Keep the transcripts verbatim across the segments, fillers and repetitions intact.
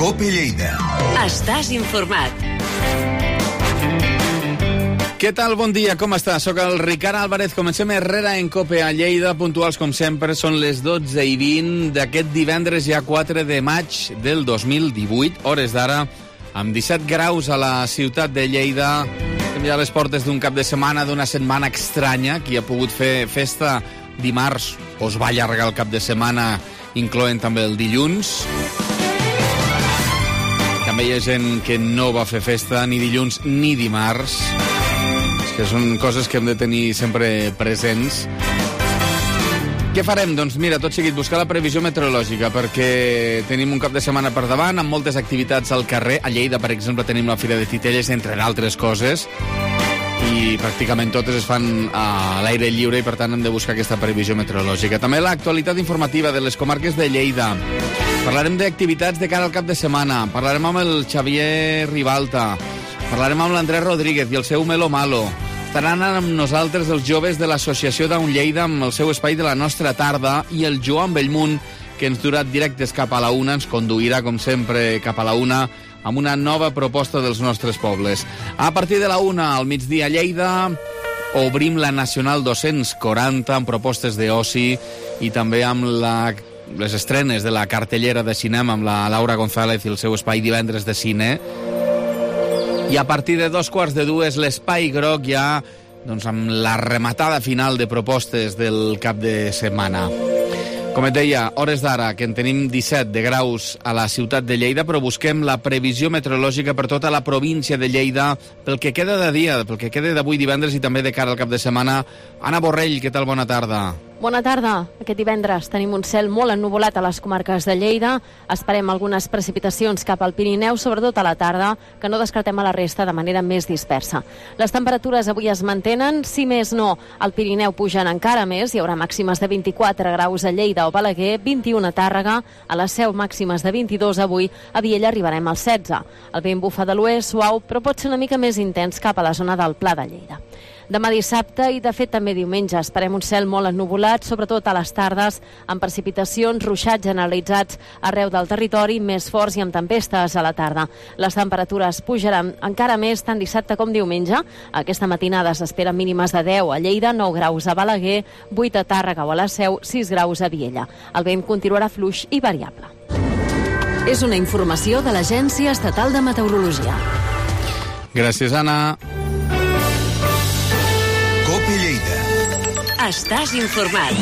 COPE Lleida. Estàs informat. Què tal? Bon dia, com està? Soc el Ricard Álvarez. Comencem Herrera en COPE a Lleida. Puntuals, com sempre, són les dotze i vint d'aquest divendres, ja quatre de maig del dos mil divuit. Hores d'ara, amb disset graus a la ciutat de Lleida. Estem ja a les portes d'un cap de setmana, d'una setmana estranya. Qui ha pogut fer festa dimarts o es va allargar el cap de setmana, incloent també el dilluns. També hi ha gent que no va fer festa ni dilluns ni dimarts, que són coses que hem de tenir sempre presents. Què farem? Doncs mira, tot seguit, buscar la previsió meteorològica, perquè tenim un cap de setmana per davant, amb moltes activitats al carrer. A Lleida, per exemple, tenim la Fira de Titelles, entre d'altres coses, i pràcticament totes es fan a l'aire lliure, i per tant hem de buscar aquesta previsió meteorològica. També l'actualitat informativa de les comarques de Lleida. Parlarem d'activitats de cara al cap de setmana. Parlarem amb el Xavier Ribalta. Parlarem amb l'Andrés Rodríguez i el seu Melo Malo. Estaran amb nosaltres els joves de l'Associació Down Lleida amb el seu espai de la nostra tarda, i el Joan Bellmunt, que ens durà directes cap a la una, ens conduirà, com sempre, cap a la una, amb una nova proposta dels nostres pobles. A partir de la una, al migdia a Lleida, obrim la Nacional dos-cents quaranta amb propostes d'oci i també amb la, les estrenes de la cartellera de cinema amb la Laura González i el seu espai divendres de cine. I a partir de dos quarts de dues, l'Espai Groc ja, doncs, amb la rematada final de propostes del cap de setmana. Com et deia, hores d'ara, que en tenim disset de graus a la ciutat de Lleida, però busquem la previsió meteorològica per tota la província de Lleida pel que queda de dia, pel que queda d'avui divendres i també de cara al cap de setmana. Anna Borrell, què tal? Bona tarda. Bona tarda. Aquest divendres tenim un cel molt ennuvolat a les comarques de Lleida. Esperem algunes precipitacions cap al Pirineu, sobretot a la tarda, que no descartem a la resta de manera més dispersa. Les temperatures avui es mantenen, si més no, al Pirineu pugen encara més. Hi haurà màximes de vint-i-quatre graus a Lleida o Balaguer, vint-i-un a Tàrrega, a la Seu màximes de vint-i-dos avui, a Viella arribarem als setze. El vent bufa de l'oest suau, però pot ser una mica més intens cap a la zona del Pla de Lleida. Demà dissabte i, de fet, també diumenge, esperem un cel molt ennuvolat, sobretot a les tardes, amb precipitacions, ruixats generalitzats arreu del territori, més forts i amb tempestes a la tarda. Les temperatures pujaran encara més tant dissabte com diumenge. Aquesta matinada s'esperen mínimes de deu a Lleida, nou graus a Balaguer, vuit a Tàrrega o a la Seu, sis graus a Viella. El vent continuarà fluix i variable. És una informació de l'Agència Estatal de Meteorologia. Gràcies, Anna. COPE Lleida. Estàs informat.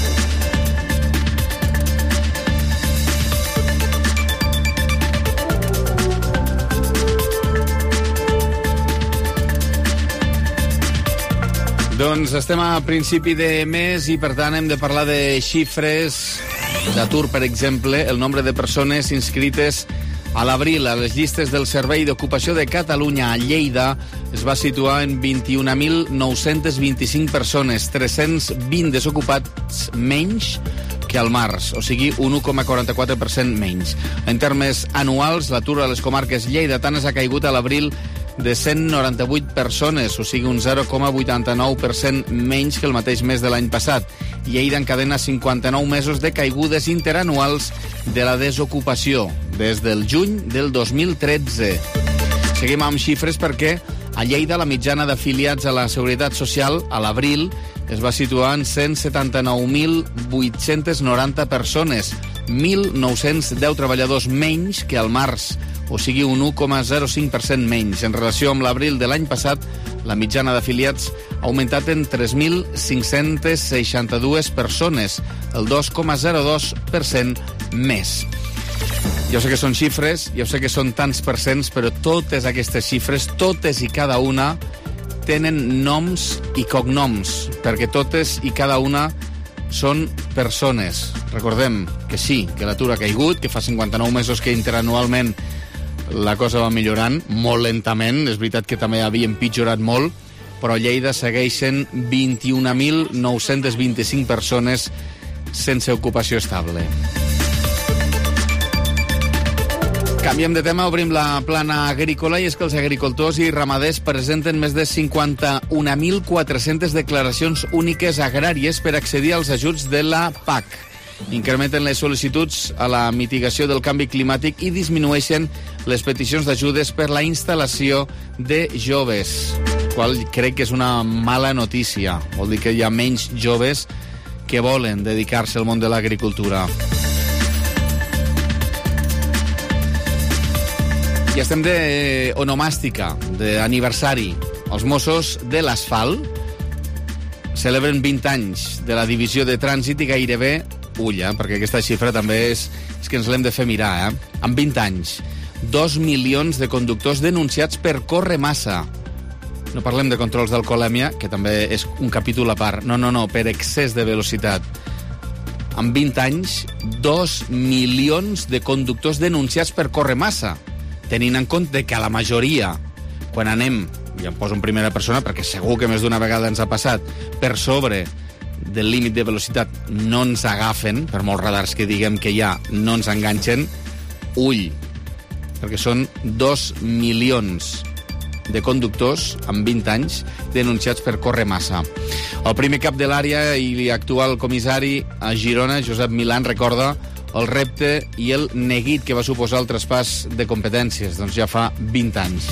Doncs estem a principi de mes i, per tant, hem de parlar de xifres d'atur, per exemple. El nombre de persones inscrites a l'abril a les llistes del Servei d'Ocupació de Catalunya a Lleida es va situar en vint-i-un mil nou-cents vint-i-cinc persones, tres-cents vint desocupats menys que al març, o sigui, un un coma quaranta-quatre per cent menys. En termes anuals, l'atur a les comarques lleidatanes ha caigut a l'abril de cent noranta-vuit persones, o sigui, un zero coma vuitanta-nou per cent menys que el mateix mes de l'any passat. Lleida encadena cinquanta-nou mesos de caigudes interanuals de la desocupació, des del juny del dos mil tretze. Seguim amb xifres perquè a Lleida la mitjana d'afiliats a la Seguretat Social a l'abril es va situar en cent setanta-nou mil vuit-cents noranta persones, mil nou-cents deu treballadors menys que al març, o sigui, un un coma zero cinc per cent menys. En relació amb l'abril de l'any passat, la mitjana d'afiliats ha augmentat en tres mil cinc-cents seixanta-dues persones, el dos coma zero dos per cent més. Jo sé que són xifres, jo sé que són tants percents, però totes aquestes xifres, totes i cada una, tenen noms i cognoms, perquè totes i cada una són persones. Recordem que sí, que l'atur ha caigut, que fa cinquanta-nou mesos que interanualment la cosa va millorant, molt lentament. És veritat que també havia empitjorat molt, però a Lleida segueixen vint-i-un mil nou-cents vint-i-cinc persones sense ocupació estable. Canviem de tema, obrim la plana agrícola, i és que els agricultors i ramaders presenten més de cinquanta-un mil quatre-centes declaracions úniques agràries per accedir als ajuts de la P A C. incrementen les sol·licituds a la mitigació del canvi climàtic i disminueixen les peticions d'ajudes per la instal·lació de joves, qual crec que és una mala notícia. Vol dir que hi ha menys joves que volen dedicar-se al món de l'agricultura. I estem d'onomàstica, d'aniversari. Els Mossos de l'Asfalt celebren vint anys de la divisió de trànsit i gairebé, ull, eh, perquè aquesta xifra també és, és que ens l'hem de fer mirar, eh? En vint anys, dos milions de conductors denunciats per córrer massa. No parlem de controls d'alcoholèmia, que també és un capítol a part. No, no, no, per excés de velocitat. En vint anys, dos milions de conductors denunciats per córrer massa, tenint en compte que a la majoria, quan anem, i em poso en primera persona perquè segur que més d'una vegada ens ha passat, per sobre del límit de velocitat no ens agafen, per molts radars que diguem que hi ha, no ens enganxen, ull, perquè són dos milions de conductors en vint anys denunciats per córrer massa. El primer cap de l'àrea i actual comissari a Girona, Josep Milán, recorda el repte i el neguit que va suposar el traspàs de competències, doncs ja fa vint anys.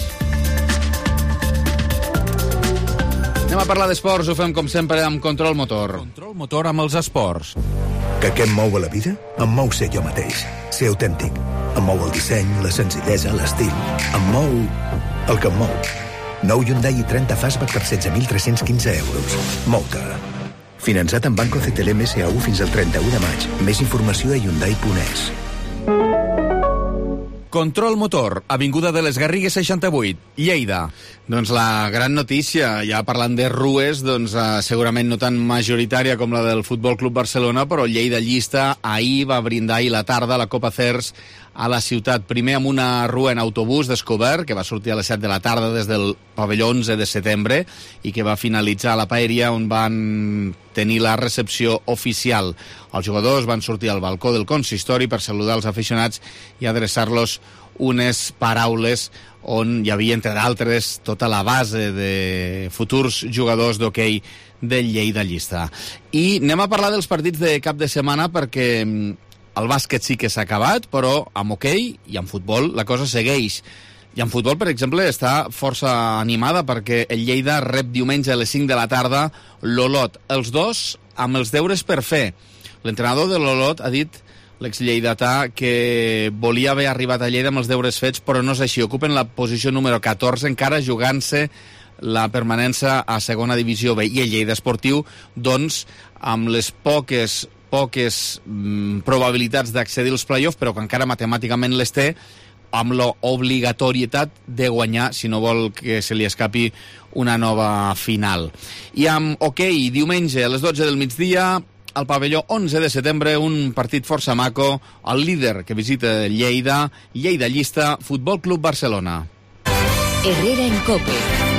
Anem a parlar d'esports, ho fem com sempre amb Control Motor. Control Motor amb els esports. Que què em mou a la vida? Em mou ser jo mateix, ser autèntic. Em mou el disseny, la senzillesa, l'estil. Em mou el que em mou. Nou Hyundai i trenta Fastback per setze mil tres-cents quinze euros. Mou-te. Finançat amb Banco C T L M S A U fins al trenta-u de maig. Més informació a hyundai punt es. Control Motor, Avinguda de les Garrigues seixanta-vuit, Lleida. Doncs la gran notícia, ja parlant de rues, doncs uh, segurament no tan majoritària com la del Futbol Club Barcelona, però Lleida Llista ahir va brindar ahir la tarda la Copa Cers a la ciutat. Primer amb una rua en autobús descobert, que va sortir a les set de la tarda des del pavelló onze de setembre i que va finalitzar a la Paeria, on van tenir la recepció oficial. Els jugadors van sortir al balcó del consistori per saludar els aficionats i adreçar-los unes paraules on hi havia, entre d'altres, tota la base de futurs jugadors d'hoquei del Lleida Llista. I anem a parlar dels partits de cap de setmana perquè el bàsquet sí que s'ha acabat, però amb hoquei i amb futbol la cosa segueix. I en futbol, per exemple, està força animada perquè el Lleida rep diumenge a les cinc de la tarda l'Olot. Els dos amb els deures per fer. L'entrenador de l'Olot ha dit, l'ex-lleidatà, que volia haver arribat a Lleida amb els deures fets, però no és així. Ocupen la posició número catorze, encara jugant-se la permanència a segona divisió B. I el Lleida Esportiu, doncs, amb les poques poques mm, probabilitats d'accedir als play-off, però que encara matemàticament les té, amb l'obligatorietat de guanyar si no vol que se li escapi una nova final. I amb hoquei, diumenge a les dotze del migdia, al pavelló onze de setembre, un partit força maco, el líder que visita Lleida, Lleida Llista, Futbol Club Barcelona. Herrera en Cope.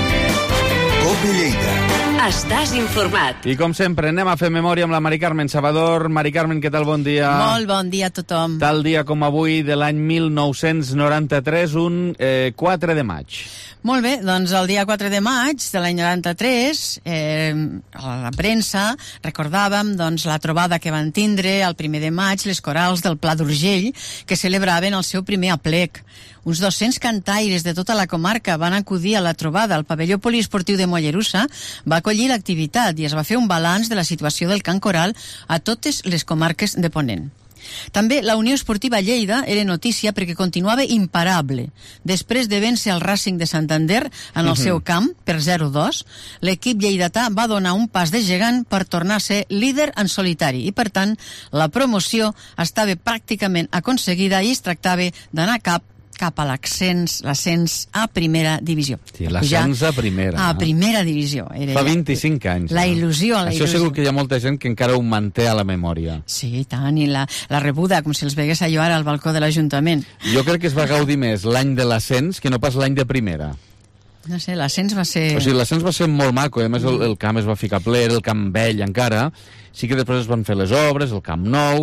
Cope Lleida. Estàs informat. I com sempre, anem a fer memòria amb la Mari Carmen Salvador. Mari Carmen, què tal? Bon dia. Molt bon dia a tothom. Tal dia com avui de l'any mil nou-cents noranta-tres, un eh, quatre de maig. Molt bé, doncs el dia quatre de maig de l'any noranta-tres, eh, a la premsa recordàvem doncs, la trobada que van tindre el primer de maig les corals del Pla d'Urgell, que celebraven el seu primer aplec. Uns dos-cents cantaires de tota la comarca van acudir a la trobada. El pavelló poliesportiu de Mollerussa va acollir l'activitat i es va fer un balanç de la situació del cant coral a totes les comarques de Ponent. També la Unió Esportiva Lleida era notícia perquè continuava imparable. Després de vèncer el Racing de Santander en el uh-huh. seu camp per zero dos, l'equip lleidatà va donar un pas de gegant per tornar a ser líder en solitari i, per tant, la promoció estava pràcticament aconseguida i es tractava d'anar cap cap a l'ascens, l'ascens a primera divisió. Sí, l'ascens a primera. A primera divisió. Era Fa vint-i-cinc anys. La il·lusió, la Això il·lusió. segur que hi ha molta gent que encara ho manté a la memòria. Sí, i tant, i la, la rebuda, com si els vegués allò ara al balcó de l'Ajuntament. Jo crec que es va gaudir més l'any de l'ascens que no pas l'any de primera. No sé, l'ascens va ser... O sigui, l'ascens va ser molt maco, a més el, el camp es va ficar ple, era el camp vell encara, sí que després es van fer les obres, el Camp Nou,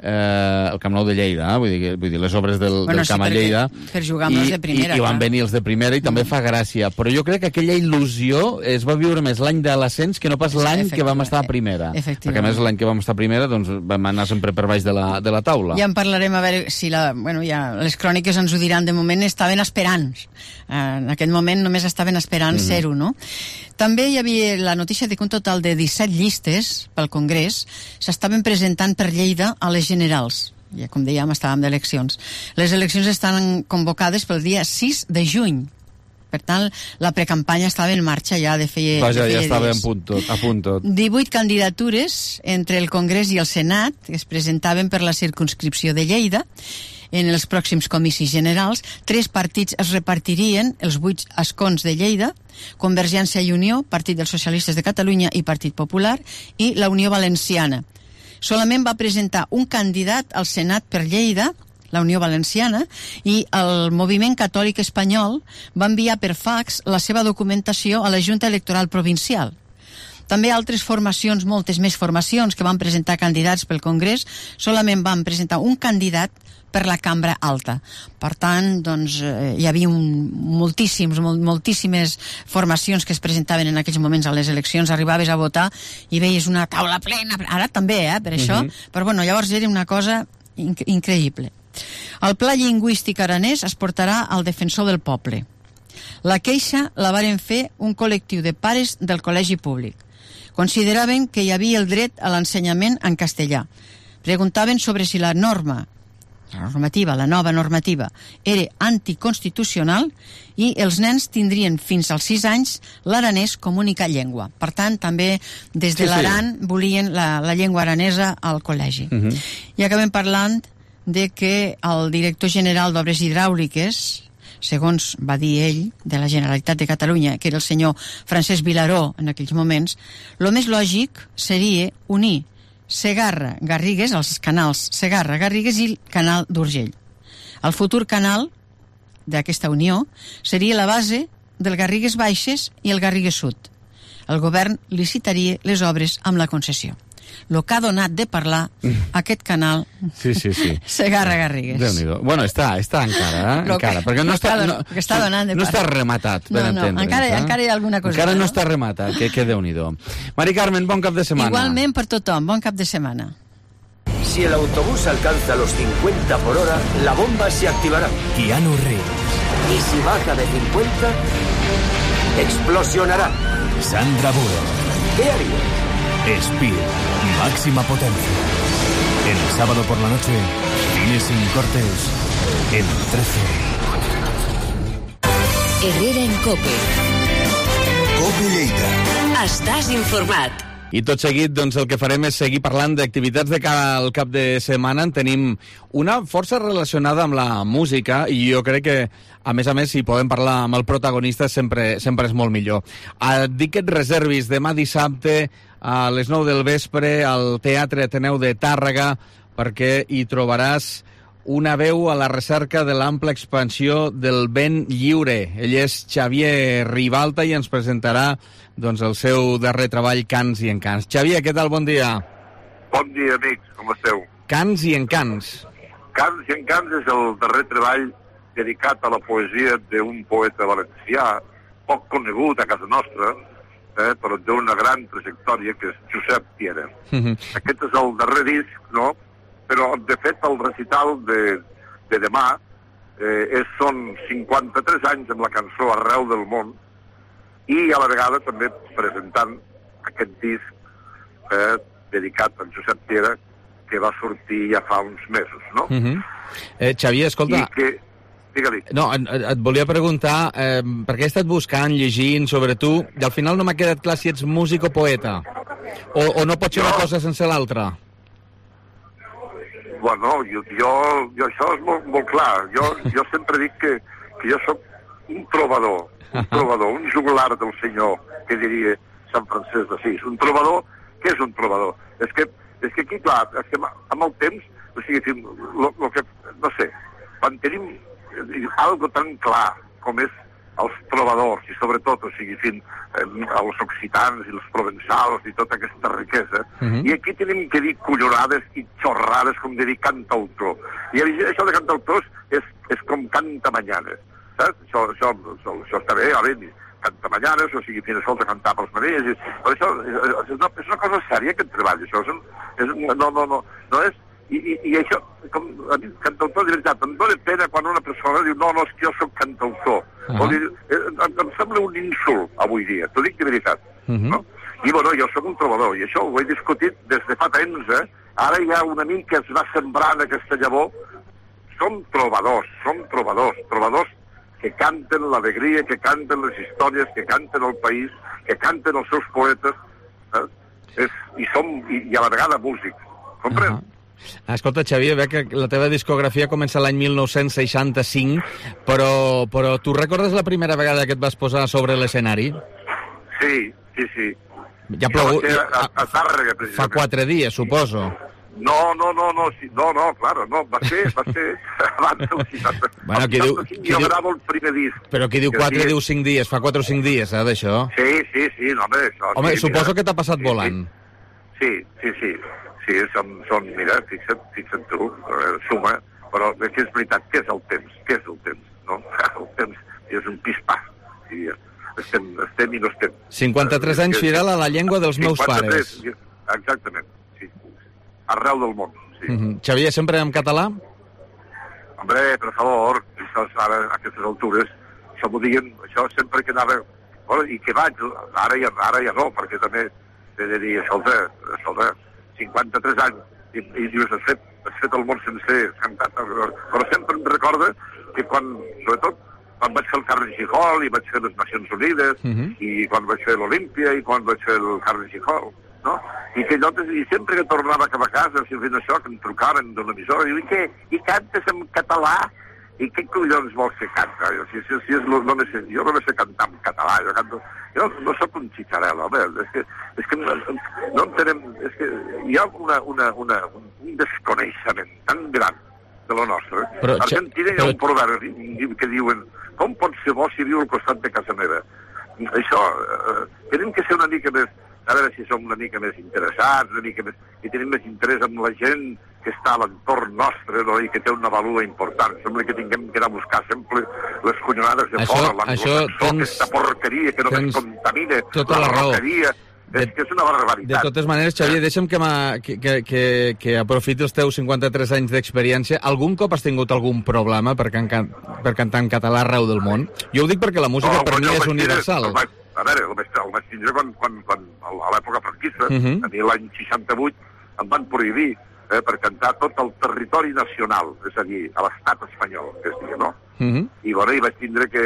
eh, el Camp Nou de Lleida, eh? vull, dir, vull dir, les obres del, bueno, del Camp sí, a Lleida. Per jugar amb i, els de primera. I, i van venir els de primera i mm. també fa gràcia. Però jo crec que aquella il·lusió es va viure més l'any de l'ascens que no pas l'any que vam estar a primera. Perquè a més l'any que vam estar a primera doncs, vam anar sempre per baix de la, de la taula. Ja en parlarem, a veure si la... Bueno, ja, les cròniques ens ho diran, de moment estaven esperant. En aquell moment només estaven esperant mm. ser-ho, no? També hi havia la notícia de que un total de disset llistes pel Congrés s'estaven presentant per Lleida a les generals. Ja, com dèiem, estàvem d'eleccions. Les eleccions estan convocades pel dia sis de juny. Per tant, la precampanya estava en marxa ja de feia, Vaja, de feia ja estava dies. a punt tot, a punt tot. divuit candidatures entre el Congrés i el Senat que es presentaven per la circumscripció de Lleida. En els pròxims comicis generals, tres partits es repartirien els vuit escons de Lleida: Convergència i Unió, Partit dels Socialistes de Catalunya i Partit Popular, i la Unió Valenciana. Solament va presentar un candidat al Senat per Lleida, la Unió Valenciana, i el Moviment Catòlic Espanyol va enviar per fax la seva documentació a la Junta Electoral Provincial. També altres formacions, moltes més formacions que van presentar candidats pel Congrés, solament van presentar un candidat per la cambra alta. Per tant, doncs, eh, hi havia un, moltíssims, molt, moltíssimes formacions que es presentaven en aquells moments a les eleccions. Arribaves a votar i veies una taula plena, ara també, eh, per això, uh-huh. però bueno, llavors era una cosa inc- increïble. El Pla Lingüístic Aranès es portarà al defensor del poble. La queixa la varen fer un col·lectiu de pares del col·legi públic. Consideraven que hi havia el dret a l'ensenyament en castellà. Preguntaven sobre si la norma la normativa, la nova normativa, era anticonstitucional i els nens tindrien fins als sis anys l'aranès com única llengua. Per tant, també des de sí, l'Aran sí. volien la, la llengua aranesa al col·legi. Uh-huh. I acabem parlant de que el director general d'Obres Hidràuliques, segons va dir ell, de la Generalitat de Catalunya, que era el senyor Francesc Vilaró en aquells moments, el més lògic seria unir Segarra-Garrigues, els canals Segarra-Garrigues i el canal d'Urgell. El futur canal d'aquesta unió seria la base del Garrigues Baixes i el Garrigues Sud. El govern licitaria les obres amb la concessió. El que ha donat de parlar mm. aquest canal sí, sí, sí. Segarra-Garrigues. Déu-n'hi-do. Bueno, està, està encara, eh? encara, perquè no està, no, està, donant de no està rematat, per no, no, entendre'ns. Encara, eh? encara hi ha alguna cosa. Encara no, no està rematat, que, que Déu-n'hi-do. Mari Carmen, bon cap de setmana. Igualment per tothom, bon cap de setmana. Si el autobús alcanza los cincuenta por hora, la bomba se activará. Keanu Reeves. Y si baja de cincuenta, explosionará. Sandra Bullock. ¿Qué harías? Speed, máxima potencia. El sábado por la noche, cine sin cortes, en trece. Herrera en Cope. Cope Lleida. Estàs informat. I tot seguit, doncs, el que farem és seguir parlant d'activitats de cara al cap de setmana. En tenim una força relacionada amb la música i jo crec que, a més a més, si podem parlar amb el protagonista sempre, sempre és molt millor. Et dic que et reservis demà dissabte a les nou del vespre al Teatre Ateneu de Tàrrega perquè hi trobaràs una veu a la recerca de l'ampla expansió del vent lliure. Ell és Xavier Ribalta i ens presentarà doncs, el seu darrer treball, Cants i Encants. Xavier, què tal? Bon dia. Bon dia, amics. Com esteu? Cants i Encants. Cants i Encants és el darrer treball dedicat a la poesia d'un poeta valencià, poc conegut a casa nostra, eh, però d'una gran trajectòria, que és Josep Piera. Uh-huh. Aquest és el darrer disc, no?, però, de fet, el recital de, de demà eh, és, són cinquanta-tres anys amb la cançó Arreu del món i a la vegada també presentant aquest disc eh, dedicat a Josep Piera que va sortir ja fa uns mesos, no? Uh-huh. eh, Xavier, escolta... I que... Digue-li. No, et, et volia preguntar, eh, perquè he estat buscant, llegint sobre tu, i al final no m'ha quedat clar si ets músic o poeta. O, o no pot ser una cosa sense l'altra. Bueno, jo, jo, jo això és molt, molt clar. Jo, jo sempre dic que, que jo sóc un trobador, un trobador, un juglar del senyor, que diria Sant Francesc d'Assís. Un trobador, què és un trobador? És que, és que aquí, clar, és que amb el temps, o sigui, lo, lo que, no sé, quan tenim algo tan clar com és els trobadors, i sobretot, o sigui, fin, eh, els occitans i els provençals i tota aquesta riquesa. Uh-huh. I aquí tenim que dir collonades i xorrades, com de dir cantautor. I això de cantautors és, és com cantamañanes, saps? Això, això, això, això està bé, a veure, cantamañanes, o sigui, fins a cantar pels maners, però això és una, és una cosa sèria, aquest treball, això és, un, és un, no, no, no, no és... I, i, i això, com a mi, cantautor, de veritat, em dóna pena quan una persona diu no, no, és que jo soc cantautor. Uh-huh. O dir, em, em sembla un insult avui dia, t'ho dic de veritat. Uh-huh. No? I, bueno, jo soc un trobador, i això ho he discutit des de fa temps, eh? Ara hi ha una mica que es va sembrant aquesta llavor. Som trobadors, som trobadors, trobadors que canten l'alegria, que canten les històries, que canten el país, que canten els seus poetes, eh? és, i som, i, i a la vegada músics, comprèn? Uh-huh. Escolta, Xavier, ve que la teva discografia comença l'any mil nou-cents seixanta-cinc, però, però tu recordes la primera vegada que et vas posar sobre l'escenari? Sí, sí, sí. Ja ha plogut... A, a Tàrrega, fa quatre dies, suposo. No, no, no, no, sí, no, no, claro, no, va ser, va ser abans del seixanta. Bueno, qui diu... Qui jo gravo el primer disc. Però qui diu quatre, diu cinc dies, fa quatre o cinc dies, eh, d'això? Sí, sí, sí, no, home, això... Home, sí, suposo mira, que t'ha passat sí, volant. Sí, sí, sí. Sí, són, són mira, fixa't, fixa't tu, eh, suma, però que és veritat, què és el temps? Què és el temps? No? El temps és un pispà. Sí, estem, estem i no estem. cinquanta-tres anys fidel a la llengua dels meus pares. Exactament, sí. Arreu del món, sí. Mm-hmm. Xavier, sempre en català? Hombre, per favor, això ara, a aquestes altures, això m'ho diguen, això sempre que anava... Bueno, i que vaig, ara ja, ara ja no, perquè també he de dir, escolta, escolta, cinquanta-tres anys, i, i dius, has fet, has fet el món sencer, cantat, però sempre em recorda que quan, sobretot, quan vaig fer el Carnegie Hall i vaig fer les Nacions Unides, uh-huh. i quan vaig fer l'Olímpia i quan vaig fer el Carnegie Hall, no? I que allò, i sempre que tornava cap a casa, si fent això, que em trucaven d'una emissora, i diu, i què? I cantes en català? I què collons vols que canta? Si, si, si és, no, no sé, jo no sé cantar en català, jo canto... Jo no soc un xitxarel, home, és que, és que no, no entenem... És que hi ha una, una, una, un desconeixement tan gran de lo nostre. Però, a Argentina hi ha un proverbi que diuen com pot ser bo si viu al costat de casa meva? Això, eh, tenim que ser una mica més... A veure si som una mica més interessats, una mica més... I tenim més interès en la gent que està a l'entorn nostre, no? I que té una valua important. Sembla que tinguem que anar a buscar sempre les collonades de això, fora, l'anglosaxó, tens... aquesta porqueria que només contamina, tota la, la roqueria... De, és que és una barbaritat. De totes maneres, Xavier, deixa'm que, que, que, que, que aprofiti els teus cinquanta-tres anys d'experiència. Algun cop has tingut algun problema per, can, per cantar en català arreu del món? Jo ho dic perquè la música no, per mi és universal. El vaig, a veure, el vaig, el vaig tindre quan, quan, quan, a l'època franquista, uh-huh. a mi l'any seixanta-vuit, em van prohibir eh, per cantar tot el territori nacional, és a dir, a l'estat espanyol, que es digui, no? Uh-huh. I bueno, hi vaig tindre que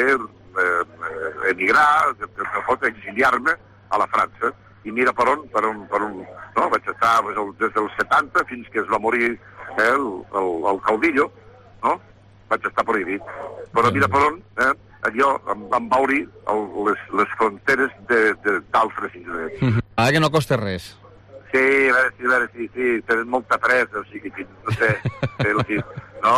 eh, emigrar, de, de, de, exiliar-me a la França. I mira per on, per on, per on, no? Vaig estar pues, el, des dels setanta fins que es va morir eh, el, el, el caudillo, no? Vaig estar prohibit. Però mira per on, eh, allò em van va obrir el, les, les fronteres d'altres indrets. Mm-hmm. Ah, que no costa res. Sí, a veure, sí, a veure, sí, sí, tenen molta pressa, o sigui, no sé, sí, no?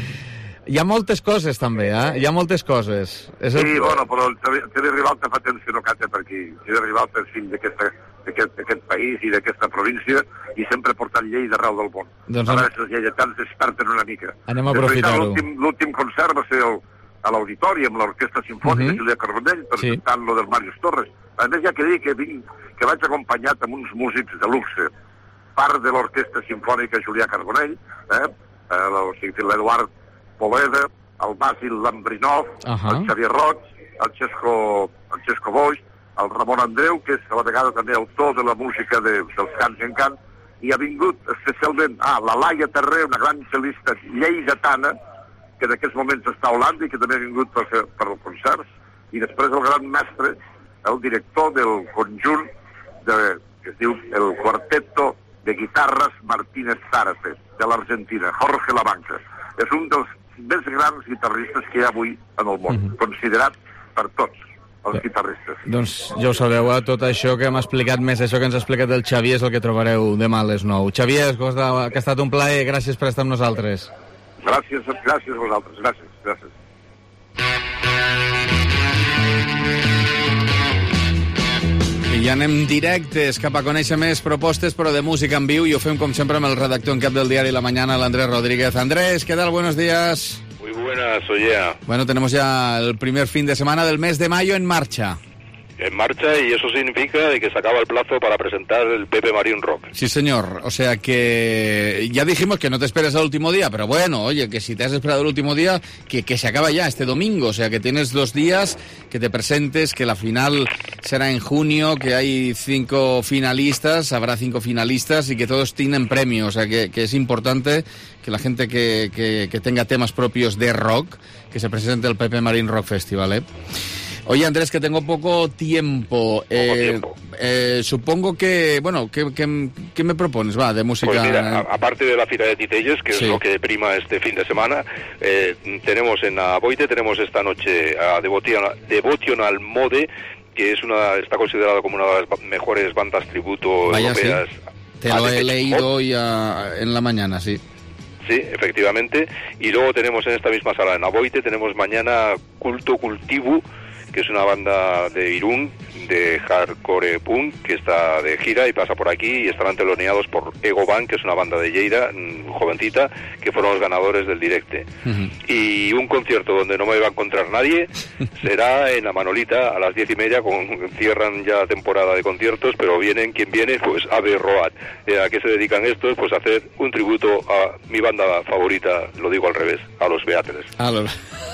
Hi ha moltes coses, també, eh? Hi ha moltes coses. És sí, el... bueno, però el Xavier Ribalta fa temps que no canta per aquí. El Xavier Ribalta és fill d'aquest país i d'aquesta província i sempre ha portat llei d'arreu del món. Doncs a veure si els lleidatans desperten una mica. Anem a aprofitar-ho. L'últim concert va ser el, a l'Auditori amb l'Orquestra Simfònica uh-huh. de Julià Carbonell presentant sí. lo del Màrius Torres. A més, ja que dir que, vinc, que vaig acompanyat amb uns músics de luxe, part de l'Orquestra Simfònica Julià Carbonell, eh? l'Eduard Poleda, el Basil Lambrinov, uh-huh. el Xavier Roig, el Xesco, el Xesco Boix, el Ramon Andreu, que és a la vegada també autor de la música de, dels cants en cant, i ha vingut especialment ah, la Laia Terré, una gran cel·lista lleidatana, que en aquests moments està a Holanda i que també ha vingut per, fer, per els concerts, i després el gran mestre, el director del conjunt de, que es diu el Quarteto de Guitarres Martínez Zárate, de l'Argentina, Jorge Labanca. És un dels més grans guitarristes que hi ha avui en el món, uh-huh. considerat per tots els sí. guitarristes. Doncs ja ho sabeu, eh? Tot això que hem explicat, més això que ens ha explicat el Xavier, és el que trobareu demà a les nou. Xavier, que ha estat un plaer, gràcies per estar amb nosaltres. Gràcies, gràcies a vosaltres, gràcies, gràcies. anem directes cap a conèixer més propostes, però de música en viu, i ho fem com sempre amb el redactor en cap del diari La Mañana, l'Andrés Rodríguez. Andrés, ¿qué tal? Buenos días. Muy buenas, oye. Bueno, tenemos ya el primer fin de semana del mes de mayo en marcha. En marcha, y eso significa de que se acaba el plazo para presentar el Pepe Marín Rock. Sí, señor. O sea que ya dijimos que no te esperes al último día, pero bueno, oye, que si te has esperado el último día, que, que se acaba ya este domingo. O sea que tienes dos días, que te presentes, que la final será en junio, que hay cinco finalistas, habrá cinco finalistas y que todos tienen premio. O sea que, que es importante que la gente que, que, que tenga temas propios de rock, que se presente el Pepe Marín Rock Festival, ¿eh? Oye, Andrés, que tengo poco tiempo. Poco eh, tiempo. Eh, supongo que, bueno, ¿qué, qué, qué me propones, va, de música? Pues mira, a, aparte de la Fira de Titelles, que sí. es lo que prima este fin de semana, eh, tenemos en Aboite, tenemos esta noche a Devotional, Devotional Mode, que es una está considerada como una de las mejores bandas tributo Vaya, europeas. Sí. Te lo he leído hoy a, en la mañana, sí. Sí, efectivamente. Y luego tenemos en esta misma sala, en Aboite, tenemos mañana Culto Cultivo, que es una banda de Irún, de hardcore punk, que está de gira y pasa por aquí, y estarán teloneados por Ego Band, que es una banda de Lleida, jovencita, que fueron los ganadores del Directe. Uh-huh. Y un concierto donde no me va a encontrar nadie será en la Manolita a las diez y media, con, cierran ya temporada de conciertos, pero vienen, quien viene, pues Ave Road. ¿A qué se dedican estos? Pues a hacer un tributo a mi banda favorita, lo digo al revés, a los Beatles. A los...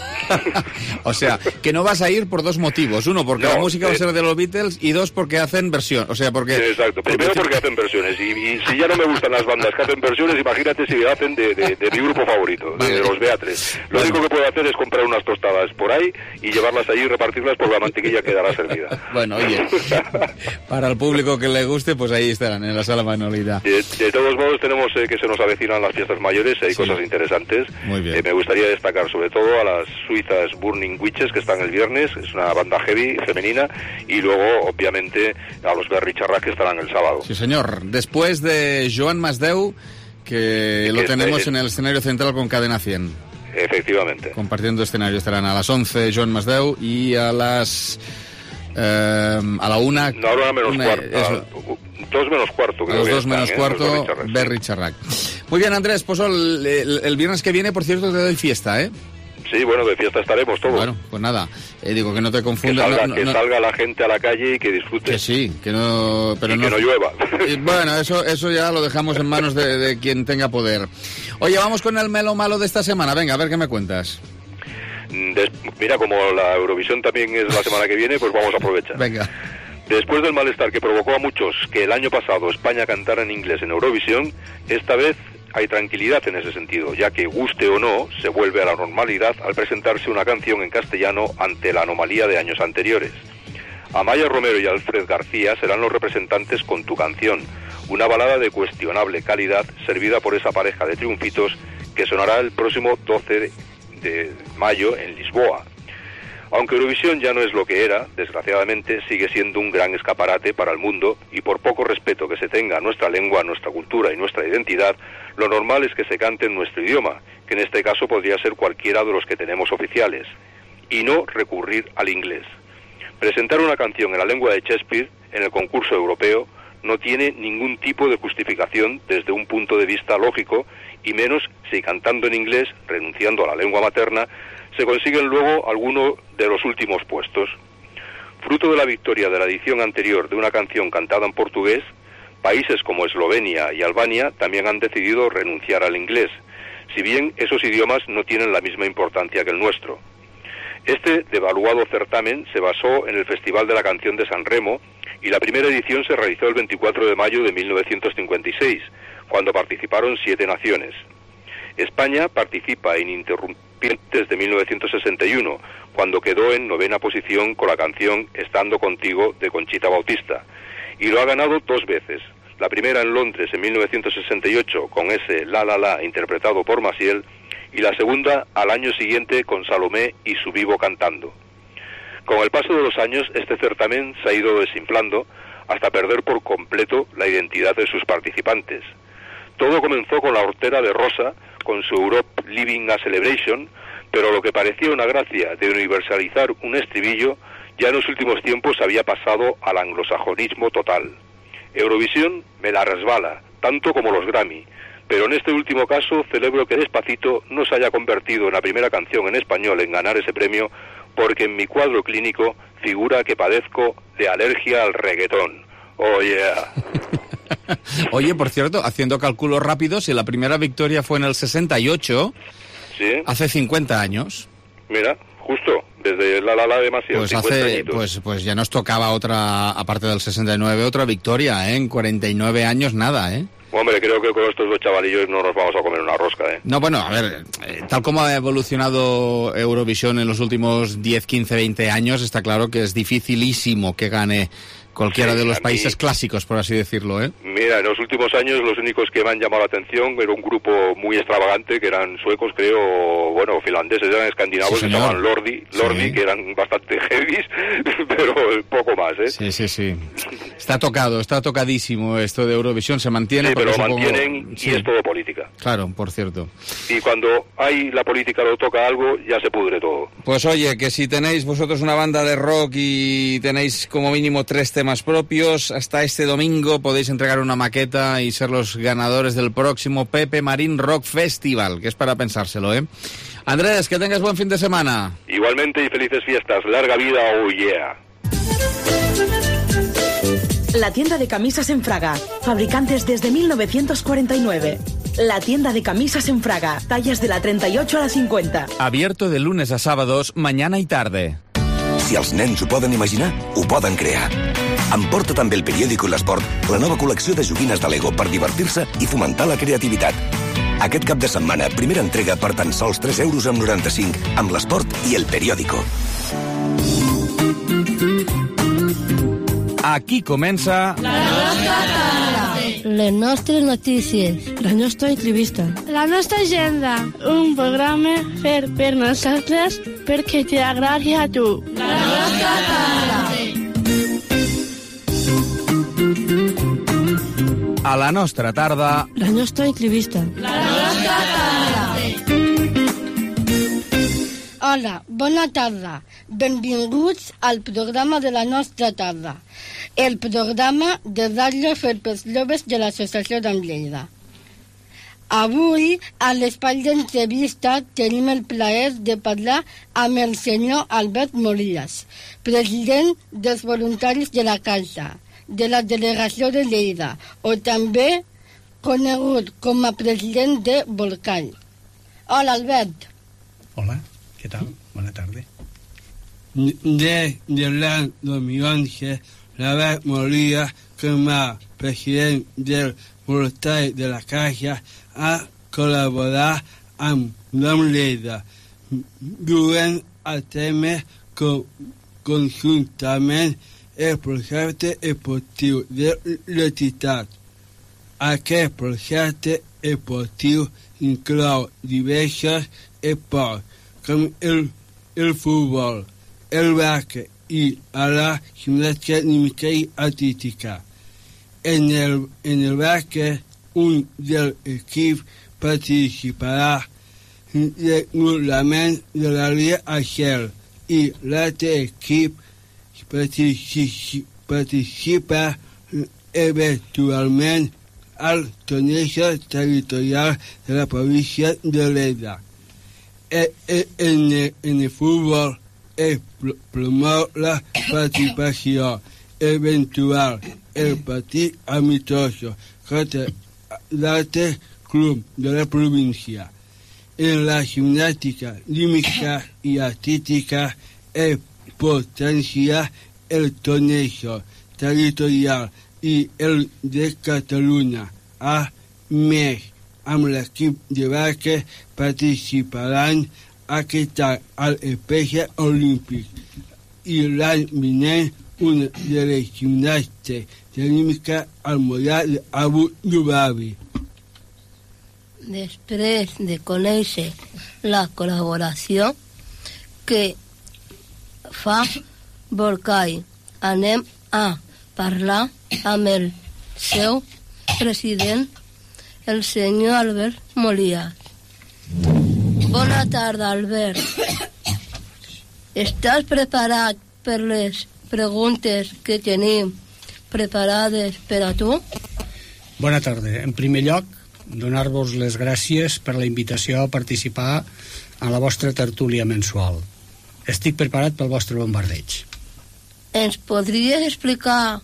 O sea, que no vas a ir por dos motivos. Uno, porque no, la música eh, va a ser de los Beatles, y dos, porque hacen versión. O sea, porque... Exacto. Primero porque hacen versiones. Y, y si ya no me gustan las bandas que hacen versiones, imagínate si hacen de, de, de mi grupo favorito, de, de los Beatles. Lo bueno. único que puedo hacer es comprar unas tostadas por ahí y llevarlas allí y repartirlas por la mantequilla que dará servida. Bueno, oye, para el público que le guste, pues ahí estarán, en la sala Manolita. De, de todos modos, tenemos eh, que se nos avecinan las fiestas mayores, hay sí. cosas interesantes. Muy bien. Eh, me gustaría destacar sobre todo a las suizas Burning Witches, que están el viernes, es una banda heavy femenina, y luego obviamente a los Berry Charrac, que estarán el sábado. Sí, señor. Después de Joan Masdeu, que sí, lo que tenemos este... en el escenario central con Cadena cien. Efectivamente. Compartiendo escenario estarán a las once Joan Masdeu y a las eh, a la una. No, ahora menos una, cuarto. Dos menos cuarto. Creo a los dos que menos están, cuarto, ¿eh? Berry Charrac. Sí. Muy bien, Andrés, pues el, el, el viernes que viene, por cierto, te doy fiesta, ¿eh? Sí, bueno, de fiesta estaremos todos. Bueno, pues nada, eh, digo que no te confundas. Que, salga, no, no, que no, salga la gente a la calle y que disfrute. Que sí, que no... Pero y no, que no llueva. Y bueno, eso eso ya lo dejamos en manos de, de quien tenga poder. Oye, vamos con el melo malo de esta semana. Venga, a ver qué me cuentas. Des, mira, como la Eurovisión también es la semana que viene, pues vamos a aprovechar. Venga. Después del malestar que provocó a muchos que el año pasado España cantara en inglés en Eurovisión, esta vez hay tranquilidad en ese sentido, ya que guste o no, se vuelve a la normalidad al presentarse una canción en castellano ante la anomalía de años anteriores. Amaya Romero y Alfred García serán los representantes con Tu Canción, una balada de cuestionable calidad servida por esa pareja de triunfitos que sonará el próximo doce de mayo en Lisboa. Aunque Eurovisión ya no es lo que era, desgraciadamente sigue siendo un gran escaparate para el mundo, y por poco respeto que se tenga a nuestra lengua, nuestra cultura y nuestra identidad, lo normal es que se cante en nuestro idioma, que en este caso podría ser cualquiera de los que tenemos oficiales, y no recurrir al inglés. Presentar una canción en la lengua de Shakespeare en el concurso europeo no tiene ningún tipo de justificación desde un punto de vista lógico, y menos si cantando en inglés, renunciando a la lengua materna, se consiguen luego algunos de los últimos puestos. Fruto de la victoria de la edición anterior de una canción cantada en portugués, países como Eslovenia y Albania también han decidido renunciar al inglés, si bien esos idiomas no tienen la misma importancia que el nuestro. Este devaluado certamen se basó en el Festival de la Canción de San Remo, y la primera edición se realizó el veinticuatro de mayo de mil novecientos cincuenta y seis, cuando participaron siete naciones. España participa ininterrumpidamente desde mil novecientos sesenta y uno, cuando quedó en novena posición con la canción Estando Contigo de Conchita Bautista, y lo ha ganado dos veces. La primera en Londres en mil novecientos sesenta y ocho con ese La La La interpretado por Maciel, y la segunda al año siguiente con Salomé y Su Vivo Cantando. Con el paso de los años, este certamen se ha ido desinflando hasta perder por completo la identidad de sus participantes. Todo comenzó con la hortera de Rosa, con su Europe Living a Celebration, pero lo que parecía una gracia de universalizar un estribillo Ya en los últimos tiempos había pasado al anglosajonismo total. Eurovisión me la resbala, tanto como los Grammy, pero en este último caso celebro que Despacito no se haya convertido en la primera canción en español en ganar ese premio, porque en mi cuadro clínico figura que padezco de alergia al reggaetón. Oh, yeah. Oye, por cierto, haciendo cálculos rápidos, si la primera victoria fue en el sesenta y ocho, ¿sí? Hace cincuenta años. Mira, justo, desde la la la demasiado. Pues hace, pues, pues ya nos tocaba otra, aparte del sesenta y nueve, otra victoria, ¿eh? En cuarenta y nueve años nada, ¿eh? Hombre, creo que con estos dos chavalillos no nos vamos a comer una rosca, ¿eh? No, bueno, a ver, eh, tal como ha evolucionado Eurovisión en los últimos diez, quince, veinte años, está claro que es dificilísimo que gane cualquiera sí, de los países mí, clásicos, por así decirlo, ¿eh? Mira, en los últimos años los únicos que me han llamado la atención era un grupo muy extravagante, que eran suecos, creo, bueno, finlandeses, eran escandinavos, sí, que se llamaban Lordi, Lordi sí. Que eran bastante heavies, pero poco más, ¿eh? Sí, sí, sí. Está tocado, está tocadísimo esto de Eurovisión, se mantiene... Sí, pero lo supongo... mantienen y sí. Es todo política. Claro, por cierto. Y cuando hay la política lo toca algo, ya se pudre todo. Pues oye, que si tenéis vosotros una banda de rock y tenéis como mínimo tres temas propios, hasta este domingo podéis entregar una maqueta y ser los ganadores del próximo Pepe Marín Rock Festival, que es para pensárselo, ¿eh? Andrés, que tengas buen fin de semana. Igualmente y felices fiestas. Larga vida, oh yeah. La tienda de camisas en Fraga, fabricantes desde mil novecientos cuarenta y nueve. La tienda de camisas en Fraga, tallas de la treinta y ocho a la cincuenta. Abierto de lunes a sábados, mañana y tarde. Si els nens ho poden imaginar, ho poden crear. Emporta també el periòdico i l'esport, la nova col·lecció de joguines de Lego per divertir-se i fomentar la creativitat. Aquest cap de setmana, primera entrega per tan sols tres euros amb noranta-cinc, amb l'esport i el periòdico. Aquí comença... La nostra tarda. Les nostres notícies. La nostra entrevista. La nostra agenda. Un programa fet per nosaltres perquè t'agradi a tu. La nostra tarda. A la nostra tarda... La nostra entrevista. La nostra tarda. Hola, bona tarda. Benvinguts al programa de la nostra tarda. El programa de ràdio fet pels joves de l'Associació d'Amlleida. Avui, a l'espai d'entrevista, tenim el plaer de parlar amb el senyor Albert Morillas, president dels voluntaris de la Caixa, de la delegació de Lleida, o també conegut com a president de Volcall. Hola, Albert. Hola, què tal? Bona tarda. De, de l'any dos mil onze, l'Albert Morillas, com a president del voluntari de la Caixa, ha col·laborat amb l'Amlleida, duent a terme conjuntament el projecte esportiu de l'entitat. Aquest projecte esportiu inclou diversos esports, com el, el futbol, el bàsquet i la gimnàstica rítmica i artística. En el, en el bàsquet, un dels equips participarà regularment de la Lliga Axel i l'altre equip participa eventualment al torneig territorial de la província de Lleida. En el, en el futbol es promou la participació eventual el partit amistoso contra l'altre club de la província. En la gimnàstica rítmica i artística es potencia el torneig territorial i el de Catalunya. A més, amb l'equip de bàsquet participaran aquest any al Especial Olímpic i l'any vinent una de les gimnastes rítmica al Mundial d'Abu Dhabi. Després de conèixer la col·laboració que fa Volcall, anem a parlar amb el seu president, el senyor Albert Morillas. Bona tarda, Albert. Estàs preparat per les preguntes que tenim preparades per a tu? Bona tarda. En primer lloc, donar-vos les gràcies per la invitació a participar en la vostra tertúlia mensual. Estic preparat pel vostre bombardeig. Ens podries explicar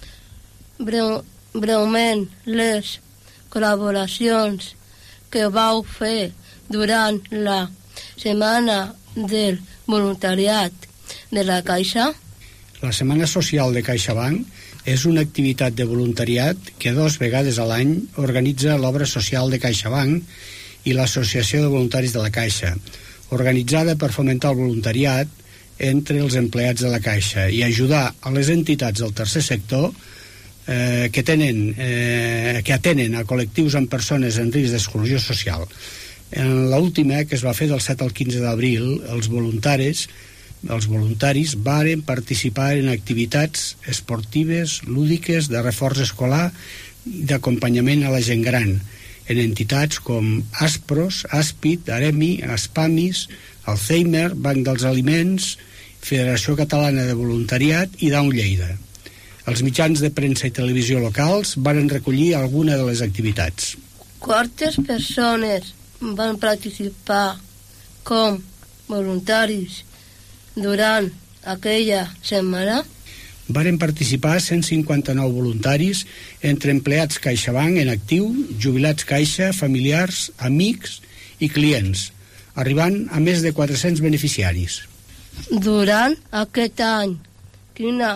breu, breument les col·laboracions que vau fer durant la Setmana del Voluntariat de la Caixa? La Setmana Social de CaixaBank és una activitat de voluntariat que dos vegades a l'any organitza l'Obra Social de CaixaBank i l'Associació de Voluntaris de la Caixa, organitzada per fomentar el voluntariat entre els empleats de la Caixa i ajudar a les entitats del tercer sector eh, que, tenen, eh, que atenen a col·lectius amb persones en risc d'exclusió social. En l'última, que es va fer del set al quinze d'abril, els voluntaris els voluntaris varen participar en activitats esportives, lúdiques, de reforç escolar i d'acompanyament a la gent gran, en entitats com Aspros, Aspit, Aremi, Aspamis, Alzheimer, Banc dels Aliments, Federació Catalana de Voluntariat i Down Lleida. Els mitjans de premsa i televisió locals varen recollir alguna de les activitats. Quantes persones van participar com voluntaris durant aquella setmana? Varen participar cent cinquanta-nou voluntaris entre empleats CaixaBank en actiu, jubilats Caixa, familiars, amics i clients, arribant a més de quatre-cents beneficiaris. Durant aquest any, quina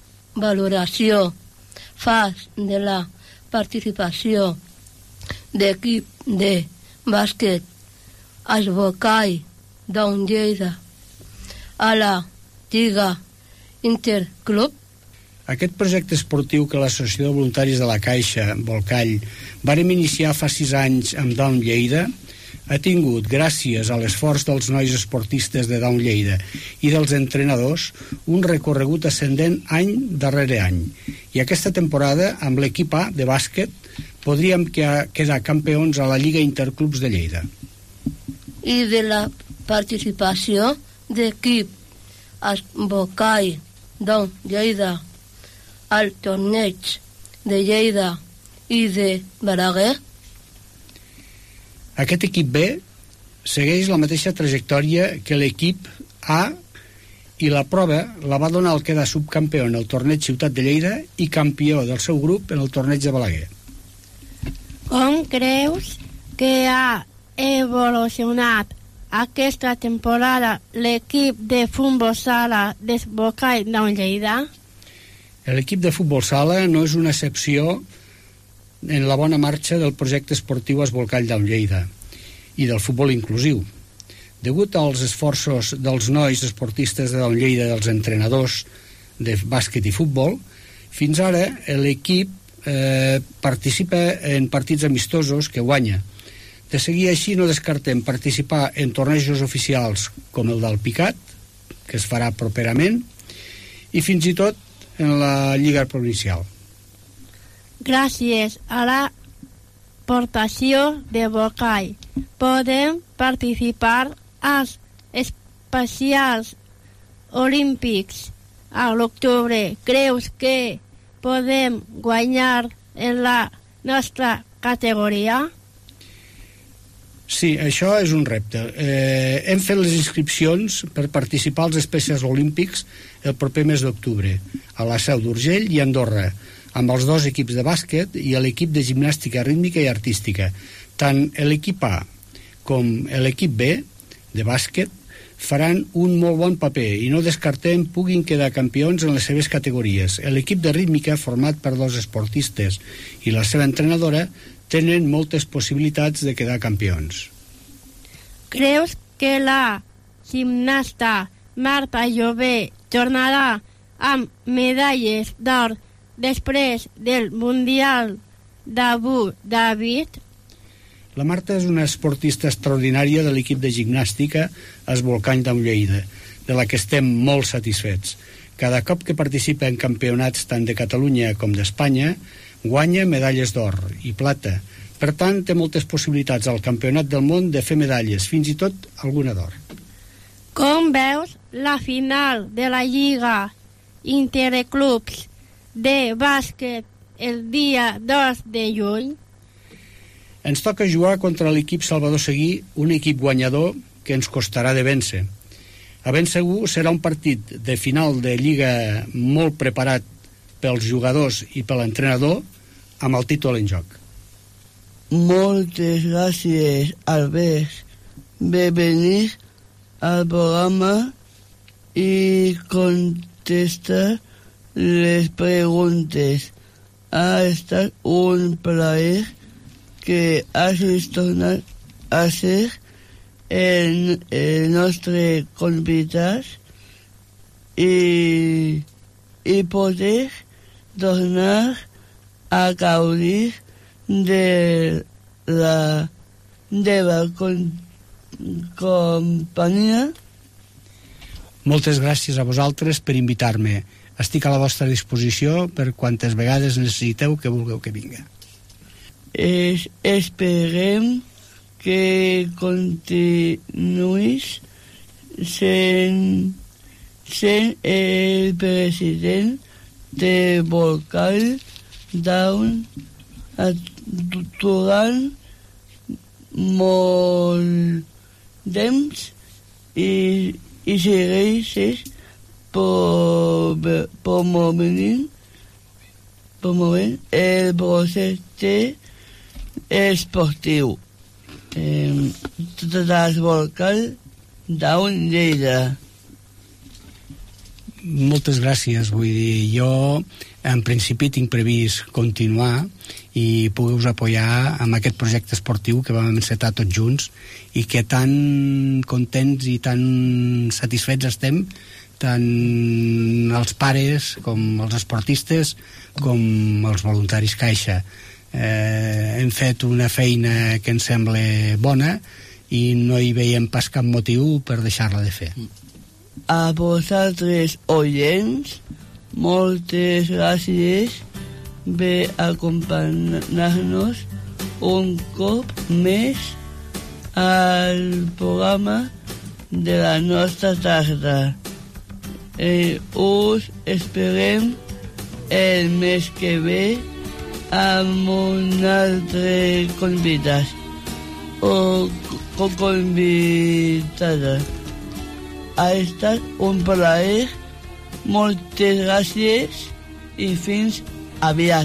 valoració fas de la participació d'equip de bàsquet Asbocai Down Lleida a la Lliga Interclub? Aquest projecte esportiu que l'Associació de Voluntaris de la Caixa, Volcall, vàrem iniciar fa sis anys amb Down Lleida, ha tingut, gràcies a l'esforç dels nois esportistes de Down Lleida i dels entrenadors, un recorregut ascendent any darrere any. I aquesta temporada, amb l'equip A de bàsquet, podríem quedar campions a la Lliga Interclubs de Lleida. I de la participació d'equip Asbocai Down Lleida al torneig de Lleida i de Balaguer? Aquest equip B segueix la mateixa trajectòria que l'equip A i la prova la va donar al quedar subcampió en el torneig Ciutat de Lleida i campió del seu grup en el torneig de Balaguer. Com creus que ha evolucionat aquesta temporada l'equip de futbol sala d'Asbocai Down Lleida? L'equip de futbol sala no és una excepció en la bona marxa del projecte esportiu Asbocai Down Lleida i del futbol inclusiu. Degut als esforços dels nois esportistes de Down Lleida i dels entrenadors de bàsquet i futbol, fins ara l'equip eh, participa en partits amistosos que guanya. De seguir així no descartem participar en tornejos oficials com el del Picat, que es farà properament, i fins i tot en la Lliga Provincial. Gràcies a la portació de Volcall podem participar als especials olímpics a l'octubre. Creus que podem guanyar en la nostra categoria? Sí, això és un repte. Eh, hem fet les inscripcions per participar als especials olímpics el proper mes d'octubre, a la Seu d'Urgell i a Andorra, amb els dos equips de bàsquet i l'equip de gimnàstica rítmica i artística. Tant l'equip A com l'equip B de bàsquet faran un molt bon paper i no descartem puguin quedar campions en les seves categories. L'equip de rítmica, format per dos esportistes i la seva entrenadora, tenen moltes possibilitats de quedar campions. Creus que la gimnasta Marta Jové tornarà amb medalles d'or després del Mundial d'Abu Dhabi? La Marta és una esportista extraordinària de l'equip de gimnàstica Asbocai Down Lleida, de la que estem molt satisfets. Cada cop que participa en campionats tant de Catalunya com d'Espanya, guanya medalles d'or i plata. Per tant, té moltes possibilitats al Campionat del Món de fer medalles, fins i tot alguna d'or. Com veus la final de la Lliga Interclubs de bàsquet el dia dos de juny? Ens toca jugar contra l'equip Salvador Seguí, un equip guanyador que ens costarà de vèncer. A ben segur serà un partit de final de Lliga molt preparat pels jugadors i per l'entrenador, amb el títol en joc. Moltes gràcies, Albert. Benvingut al programa i contestar les preguntes. Ha estat un plaer que hagis tornat a ser el, el nostre convidat i, i poder tornar a gaudir de la, de la con, companyia. Moltes gràcies a vosaltres per invitar-me. Estic a la vostra disposició per quantes vegades necessiteu que vulgueu que vinga. Es, esperem que continuïs sent, sent el president de Volcal Down durant molt temps i, i segueixes promovent promovent el projecte esportiu eh, del Volcal Down Lleida. Moltes gràcies, vull dir, jo en principi tinc previst continuar i poder-vos apoyar amb aquest projecte esportiu que vam encetar tots junts i que tan contents i tan satisfets estem, tant els pares com els esportistes com els voluntaris Caixa. Eh, hem fet una feina que ens sembla bona i no hi veiem pas cap motiu per deixar-la de fer. A vosaltres, oients, moltes gràcies per acompanyar-nos un cop més al programa de la nostra tarda. Eh, us esperem el mes que ve amb un altre convidat o convitada. Ha estat un plaer, moltes gràcies i fins aviat.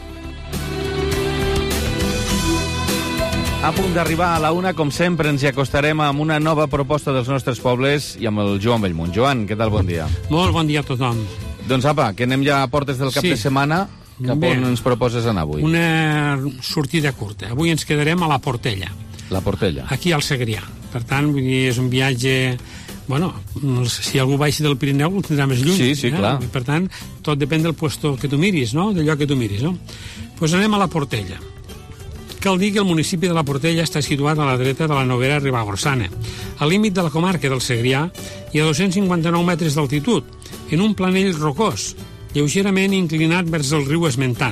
A punt d'arribar a la una, com sempre, ens hi acostarem amb una nova proposta dels nostres pobles i amb el Joan Bellmunt. Joan, què tal? Bon dia. Molt bon dia a tothom. Doncs apa, que anem ja a portes del cap Sí. de setmana. Cap Bé, on ens proposes anar avui? Una sortida curta. Avui ens quedarem a la Portella. La Portella. Aquí al Segrià. Per tant, vull dir, és un viatge... Bueno, si algú baixi del Pirineu ho tindrà més lluny. Sí, sí, eh? clar. Per tant, tot depèn del puesto que tu miris, no? Del lloc que tu miris, no? Doncs pues anem a la Portella. Cal dir que el municipi de la Portella està situat a la dreta de la Noguera Ribagorçana, al límit de la comarca del Segrià i a dos-cents cinquanta-nou metres d'altitud, en un planell rocós, lleugerament inclinat vers el riu esmentat.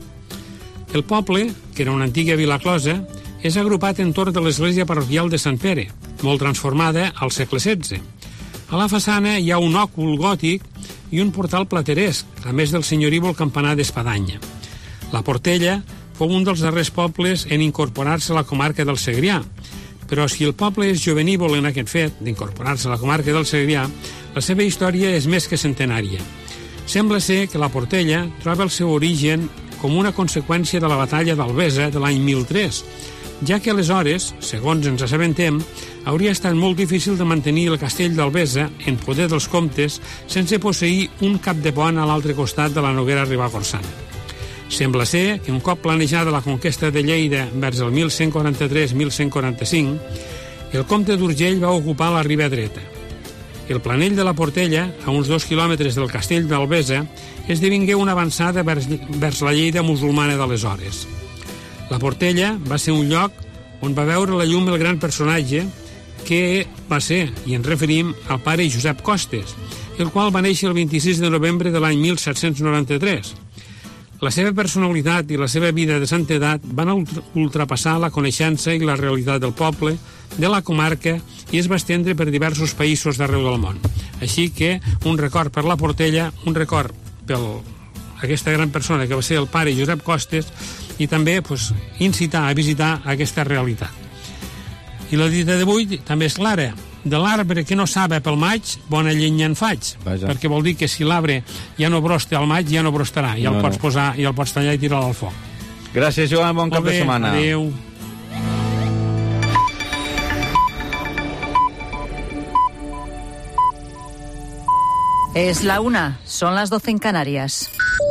El poble, que era una antiga vila closa, és agrupat entorn de l'església parroquial de Sant Pere, molt transformada al segle setze. A la façana hi ha un òcul gòtic i un portal plateresc, a més del senyorívol campanar d'espadanya. La Portella fou un dels darrers pobles en incorporar-se a la comarca del Segrià, però si el poble és jovenívol en aquest fet, d'incorporar-se a la comarca del Segrià, la seva història és més que centenària. Sembla ser que la Portella troba el seu origen com una conseqüència de la batalla d'Albesa de l'any mil tres, ja que aleshores, segons ens assabentem, hauria estat molt difícil de mantenir el castell d'Albesa en poder dels comtes sense posseir un cap de pont a l'altre costat de la Noguera Ribagorçana. Sembla ser que un cop planejada la conquesta de Lleida vers el mil cent quaranta-tres mil cent quaranta-cinc, el comte d'Urgell va ocupar la riba dreta. El planell de la Portella, a uns dos quilòmetres del castell d'Albesa, esdevingué una avançada vers, vers la Lleida musulmana d'aleshores. La Portella va ser un lloc on va veure la llum el gran personatge que va ser, i ens referim, al pare Josep Costes, el qual va néixer el vint-i-sis de novembre de l'any mil set-cents noranta-tres. La seva personalitat i la seva vida de santedat van ultrapassar la coneixença i la realitat del poble, de la comarca, i es va estendre per diversos països d'arreu del món. Així que un record per la Portella, un record per aquesta gran persona que va ser el pare Josep Costes, i també pues, incitar a visitar aquesta realitat. I la dita d'avui també és clara: de l'arbre que no sabe pel maig, bona llenya en faig. Vaja. Perquè vol dir que si l'arbre ja no brosta al maig, ja no brostarà, i el no, pots posar, i el pots tallar i tirar al foc. Gràcies, Joan, bon cap de setmana. Adéu. Es la una, son las doce en Canarias.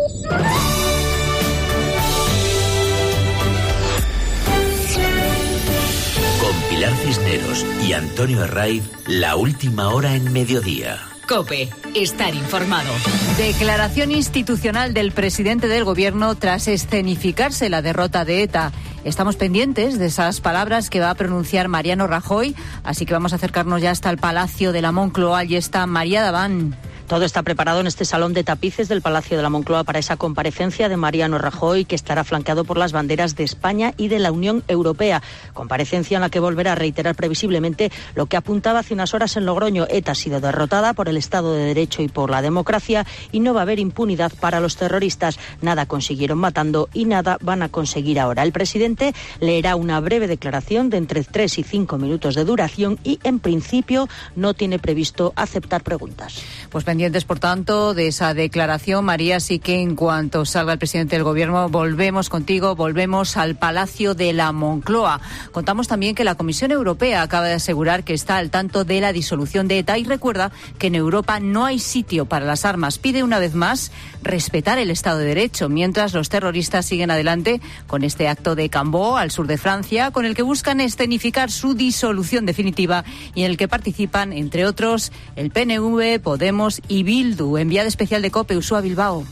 Con Pilar Cisneros y Antonio Herraiz, la última hora en mediodía. COPE, estar informado. Declaración institucional del presidente del Gobierno tras escenificarse la derrota de ETA. Estamos pendientes de esas palabras que va a pronunciar Mariano Rajoy, así que vamos a acercarnos ya hasta el Palacio de la Moncloa. Allí está María Daván. Todo está preparado en este salón de tapices del Palacio de la Moncloa para esa comparecencia de Mariano Rajoy, que estará flanqueado por las banderas de España y de la Unión Europea. Comparecencia en la que volverá a reiterar previsiblemente lo que apuntaba hace unas horas en Logroño. ETA ha sido derrotada por el Estado de Derecho y por la democracia, y no va a haber impunidad para los terroristas. Nada consiguieron matando y nada van a conseguir ahora. El presidente leerá una breve declaración de entre tres y cinco minutos de duración y, en principio, no tiene previsto aceptar preguntas. Pues pendientes, por tanto, de esa declaración, María, así que en cuanto salga el presidente del Gobierno, volvemos contigo, volvemos al Palacio de la Moncloa. Contamos también que la Comisión Europea acaba de asegurar que está al tanto de la disolución de ETA y recuerda que en Europa no hay sitio para las armas. Pide una vez más respetar el Estado de Derecho, mientras los terroristas siguen adelante con este acto de Cambó, al sur de Francia, con el que buscan escenificar su disolución definitiva y en el que participan, entre otros, el P N V, Podemos y Bildu. Enviada especial de COPE, Ursúa Bilbao.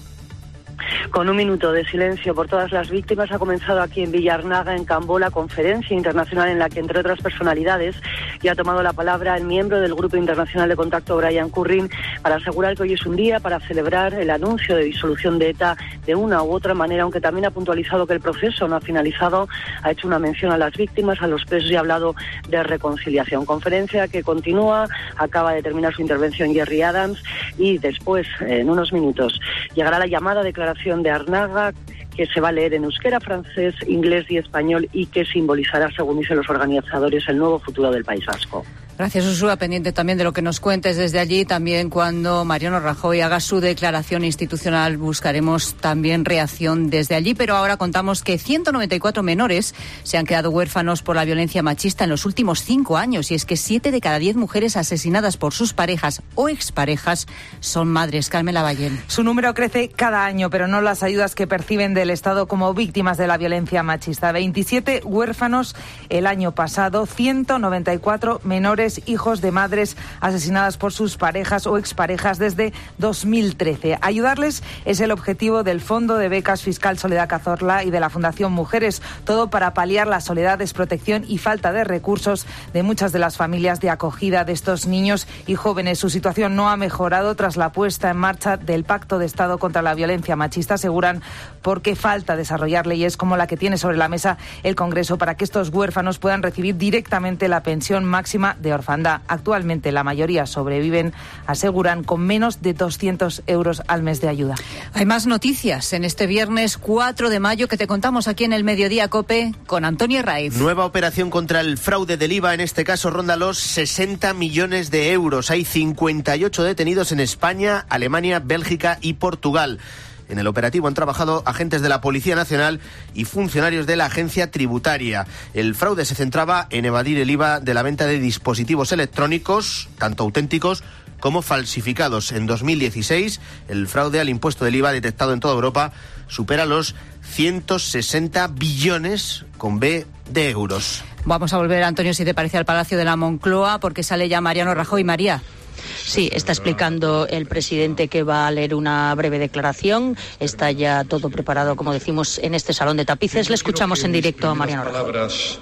Con un minuto de silencio por todas las víctimas, ha comenzado aquí en Villarnaga, en Cambó, la conferencia internacional en la que, entre otras personalidades, ya ha tomado la palabra el miembro del Grupo Internacional de Contacto, Brian Currin, para asegurar que hoy es un día para celebrar el anuncio de disolución de ETA de una u otra manera, aunque también ha puntualizado que el proceso no ha finalizado. Ha hecho una mención a las víctimas, a los presos y ha hablado de reconciliación. Conferencia que continúa, acaba de terminar su intervención Jerry Adams y después, en unos minutos, llegará la llamada declaración de Arnaga, que se va a leer en euskera, francés, inglés y español y que simbolizará, según dicen los organizadores, el nuevo futuro del País Vasco. Gracias, Ursúa. Pendiente también de lo que nos cuentes desde allí. También cuando Mariano Rajoy haga su declaración institucional buscaremos también reacción desde allí. Pero ahora contamos que ciento noventa y cuatro menores se han quedado huérfanos por la violencia machista en los últimos cinco años. Y es que siete de cada diez mujeres asesinadas por sus parejas o exparejas son madres. Carmen Lavallén. Su número crece cada año, pero no las ayudas que perciben del Estado como víctimas de la violencia machista. veintisiete huérfanos el año pasado, ciento noventa y cuatro menores hijos de madres asesinadas por sus parejas o exparejas desde dos mil trece. Ayudarles es el objetivo del Fondo de Becas Fiscal Soledad Cazorla y de la Fundación Mujeres, todo para paliar la soledad, desprotección y falta de recursos de muchas de las familias de acogida de estos niños y jóvenes. Su situación no ha mejorado tras la puesta en marcha del Pacto de Estado contra la Violencia Machista, aseguran, porque falta desarrollar leyes como la que tiene sobre la mesa el Congreso para que estos huérfanos puedan recibir directamente la pensión máxima de orfandad. Actualmente la mayoría sobreviven, aseguran, con menos de doscientos euros al mes de ayuda. Hay más noticias en este viernes cuatro de mayo que te contamos aquí en el Mediodía COPE con Antonio Herraiz. Nueva operación contra el fraude del I V A, en este caso ronda los sesenta millones de euros. Hay cincuenta y ocho detenidos en España, Alemania, Bélgica y Portugal. En el operativo han trabajado agentes de la Policía Nacional y funcionarios de la Agencia Tributaria. El fraude se centraba en evadir el I V A de la venta de dispositivos electrónicos, tanto auténticos como falsificados. En dos mil dieciséis, el fraude al impuesto del I V A detectado en toda Europa supera los ciento sesenta billones con B de euros. Vamos a volver, Antonio, si te parece, al Palacio de la Moncloa, porque sale ya Mariano Rajoy. María. Sí, está explicando el presidente que va a leer una breve declaración. Está ya todo preparado, como decimos, en este salón de tapices. Le escuchamos en directo a Mariano Rajoy. Las palabras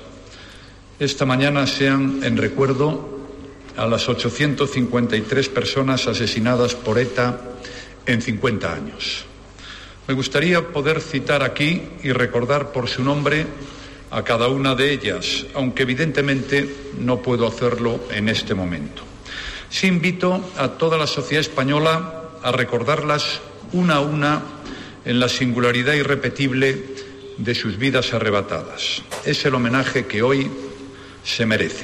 esta mañana sean en recuerdo a las ochocientas cincuenta y tres personas asesinadas por ETA en cincuenta años. Me gustaría poder citar aquí y recordar por su nombre a cada una de ellas, aunque evidentemente no puedo hacerlo en este momento. Sí invito a toda la sociedad española a recordarlas una a una en la singularidad irrepetible de sus vidas arrebatadas. Es el homenaje que hoy se merecen.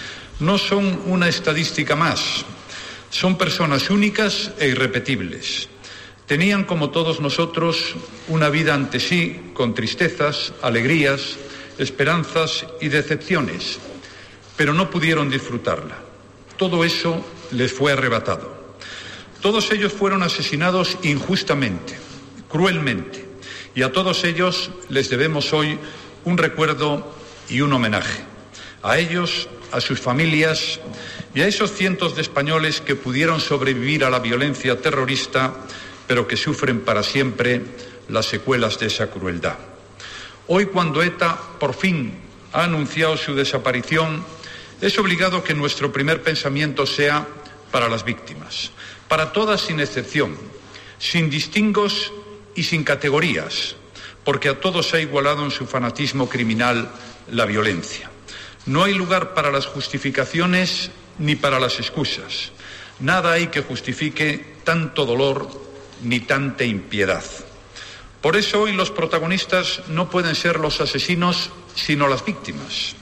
No son una estadística más, son personas únicas e irrepetibles. Tenían, como todos nosotros, una vida ante sí con tristezas, alegrías, esperanzas y decepciones, pero no pudieron disfrutarla. Todo eso les fue arrebatado. Todos ellos fueron asesinados injustamente, cruelmente, y a todos ellos les debemos hoy un recuerdo y un homenaje. A ellos, a sus familias y a esos cientos de españoles que pudieron sobrevivir a la violencia terrorista, pero que sufren para siempre las secuelas de esa crueldad. Hoy, cuando ETA por fin ha anunciado su desaparición, es obligado que nuestro primer pensamiento sea para las víctimas, para todas sin excepción, sin distingos y sin categorías, porque a todos ha igualado en su fanatismo criminal la violencia. No hay lugar para las justificaciones ni para las excusas. Nada hay que justifique tanto dolor ni tanta impiedad. Por eso hoy los protagonistas no pueden ser los asesinos, sino las víctimas.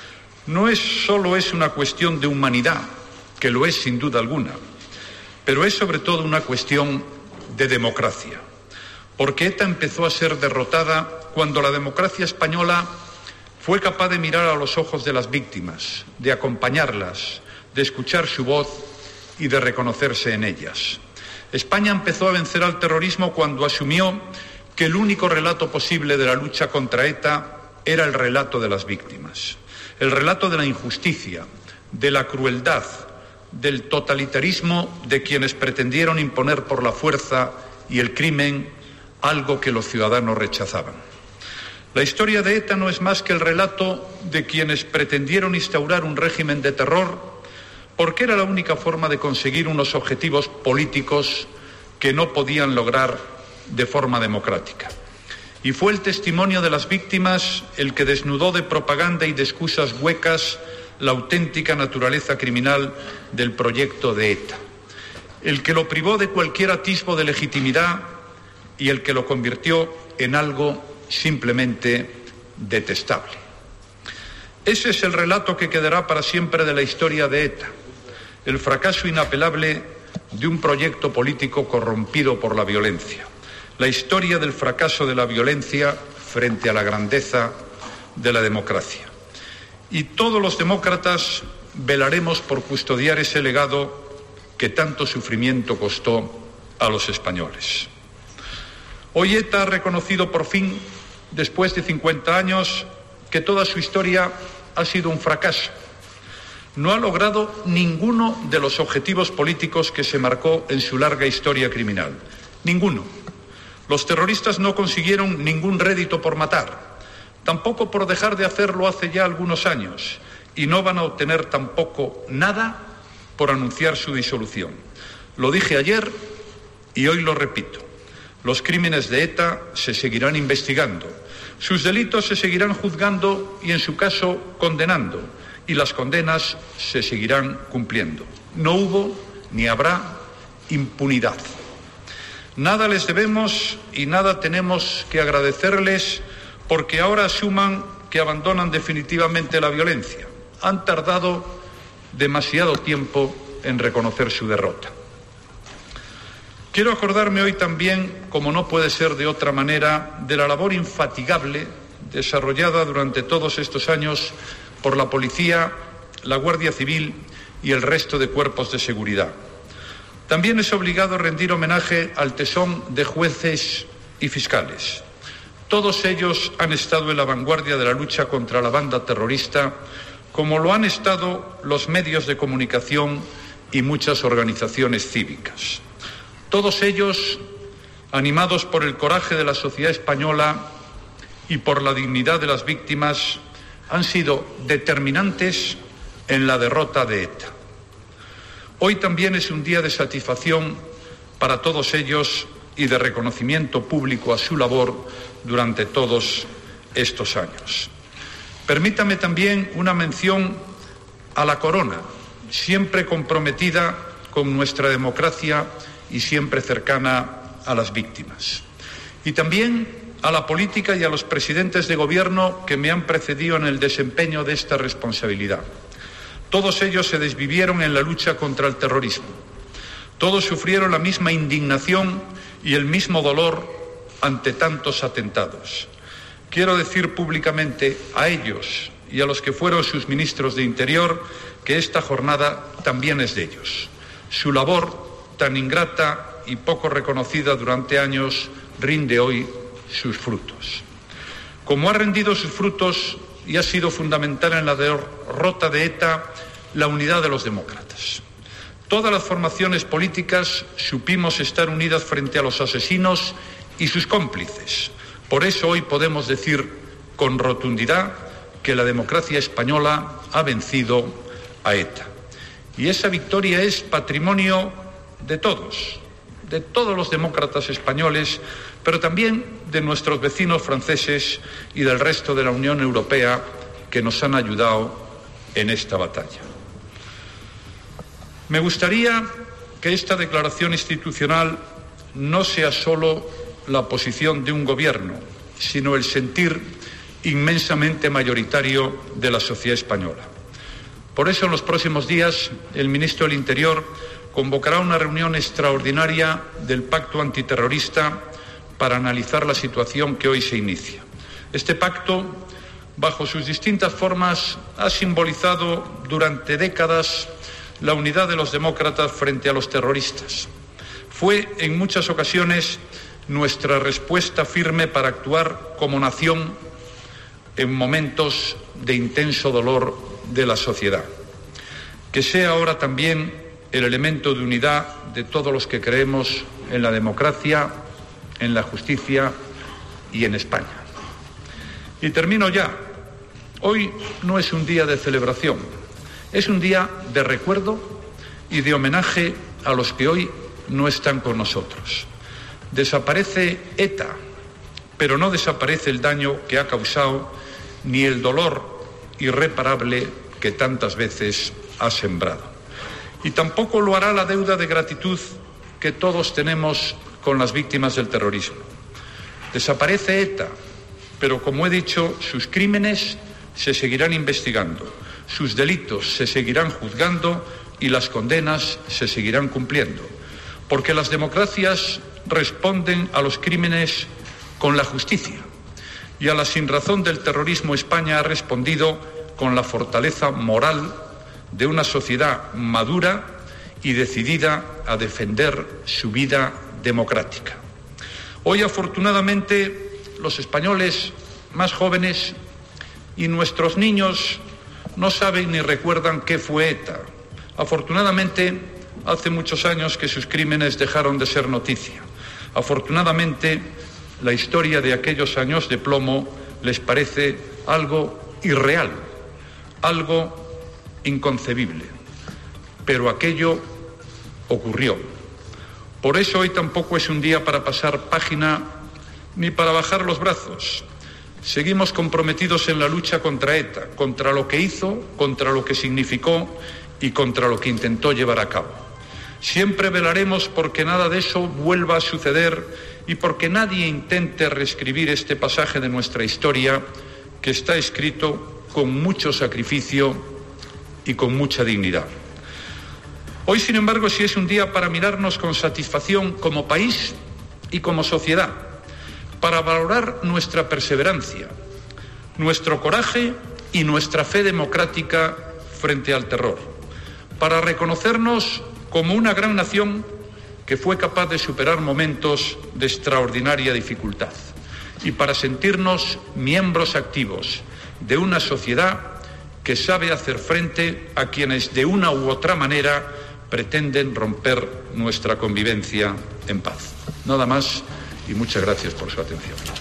No es solo es una cuestión de humanidad, que lo es sin duda alguna, pero es sobre todo una cuestión de democracia, porque ETA empezó a ser derrotada cuando la democracia española fue capaz de mirar a los ojos de las víctimas, de acompañarlas, de escuchar su voz y de reconocerse en ellas. España empezó a vencer al terrorismo cuando asumió que el único relato posible de la lucha contra ETA era el relato de las víctimas, el relato de la injusticia, de la crueldad, del totalitarismo de quienes pretendieron imponer por la fuerza y el crimen algo que los ciudadanos rechazaban. La historia de ETA no es más que el relato de quienes pretendieron instaurar un régimen de terror porque era la única forma de conseguir unos objetivos políticos que no podían lograr de forma democrática. Y fue el testimonio de las víctimas el que desnudó de propaganda y de excusas huecas la auténtica naturaleza criminal del proyecto de ETA, el que lo privó de cualquier atisbo de legitimidad y el que lo convirtió en algo simplemente detestable. Ese es el relato que quedará para siempre de la historia de ETA, el fracaso inapelable de un proyecto político corrompido por la violencia, la historia del fracaso de la violencia frente a la grandeza de la democracia. Y todos los demócratas velaremos por custodiar ese legado que tanto sufrimiento costó a los españoles. Hoy ETA ha reconocido por fin, después de cincuenta años, que toda su historia ha sido un fracaso. No ha logrado ninguno de los objetivos políticos que se marcó en su larga historia criminal. Ninguno. Los terroristas no consiguieron ningún rédito por matar, tampoco por dejar de hacerlo hace ya algunos años, y no van a obtener tampoco nada por anunciar su disolución. Lo dije ayer y hoy lo repito. Los crímenes de ETA se seguirán investigando, sus delitos se seguirán juzgando y, en su caso, condenando, y las condenas se seguirán cumpliendo. No hubo ni habrá impunidad. Nada les debemos y nada tenemos que agradecerles porque ahora asuman que abandonan definitivamente la violencia. Han tardado demasiado tiempo en reconocer su derrota. Quiero acordarme hoy también, como no puede ser de otra manera, de la labor infatigable desarrollada durante todos estos años por la policía, la Guardia Civil y el resto de cuerpos de seguridad. También es obligado rendir homenaje al tesón de jueces y fiscales. Todos ellos han estado en la vanguardia de la lucha contra la banda terrorista, como lo han estado los medios de comunicación y muchas organizaciones cívicas. Todos ellos, animados por el coraje de la sociedad española y por la dignidad de las víctimas, han sido determinantes en la derrota de ETA. Hoy también es un día de satisfacción para todos ellos y de reconocimiento público a su labor durante todos estos años. Permítame también una mención a la corona, siempre comprometida con nuestra democracia y siempre cercana a las víctimas. Y también a la política y a los presidentes de gobierno que me han precedido en el desempeño de esta responsabilidad. Todos ellos se desvivieron en la lucha contra el terrorismo. Todos sufrieron la misma indignación y el mismo dolor ante tantos atentados. Quiero decir públicamente a ellos y a los que fueron sus ministros de Interior que esta jornada también es de ellos. Su labor, tan ingrata y poco reconocida durante años, rinde hoy sus frutos. Como ha rendido sus frutos y ha sido fundamental en la derrota de ETA la unidad de los demócratas. Todas las formaciones políticas supimos estar unidas frente a los asesinos y sus cómplices. Por eso hoy podemos decir con rotundidad que la democracia española ha vencido a ETA. Y esa victoria es patrimonio de todos, de todos los demócratas españoles, pero también de nuestros vecinos franceses y del resto de la Unión Europea que nos han ayudado en esta batalla. Me gustaría que esta declaración institucional no sea solo la posición de un gobierno, sino el sentir inmensamente mayoritario de la sociedad española. Por eso, en los próximos días, el ministro del Interior convocará una reunión extraordinaria del Pacto Antiterrorista para analizar la situación que hoy se inicia. Este pacto, bajo sus distintas formas, ha simbolizado durante décadas la unidad de los demócratas frente a los terroristas. Fue, en muchas ocasiones, nuestra respuesta firme para actuar como nación en momentos de intenso dolor de la sociedad. Que sea ahora también el elemento de unidad de todos los que creemos en la democracia, en la justicia y en España. Y termino ya. Hoy no es un día de celebración, es un día de recuerdo y de homenaje a los que hoy no están con nosotros. Desaparece ETA, pero no desaparece el daño que ha causado ni el dolor irreparable que tantas veces ha sembrado. Y tampoco lo hará la deuda de gratitud que todos tenemos con las víctimas del terrorismo. Desaparece ETA, pero como he dicho, sus crímenes se seguirán investigando, sus delitos se seguirán juzgando y las condenas se seguirán cumpliendo. Porque las democracias responden a los crímenes con la justicia y a la sinrazón del terrorismo España ha respondido con la fortaleza moral de una sociedad madura y decidida a defender su vida democrática. Hoy, afortunadamente, los españoles más jóvenes y nuestros niños no saben ni recuerdan qué fue ETA. Afortunadamente, hace muchos años que sus crímenes dejaron de ser noticia. Afortunadamente, la historia de aquellos años de plomo les parece algo irreal, algo inconcebible. Pero aquello ocurrió. Por eso hoy tampoco es un día para pasar página ni para bajar los brazos. Seguimos comprometidos en la lucha contra ETA, contra lo que hizo, contra lo que significó y contra lo que intentó llevar a cabo. Siempre velaremos porque nada de eso vuelva a suceder y porque nadie intente reescribir este pasaje de nuestra historia que está escrito con mucho sacrificio y con mucha dignidad. Hoy, sin embargo, sí es un día para mirarnos con satisfacción como país y como sociedad, para valorar nuestra perseverancia, nuestro coraje y nuestra fe democrática frente al terror, para reconocernos como una gran nación que fue capaz de superar momentos de extraordinaria dificultad y para sentirnos miembros activos de una sociedad que sabe hacer frente a quienes de una u otra manera pretenden romper nuestra convivencia en paz. Nada más y muchas gracias por su atención.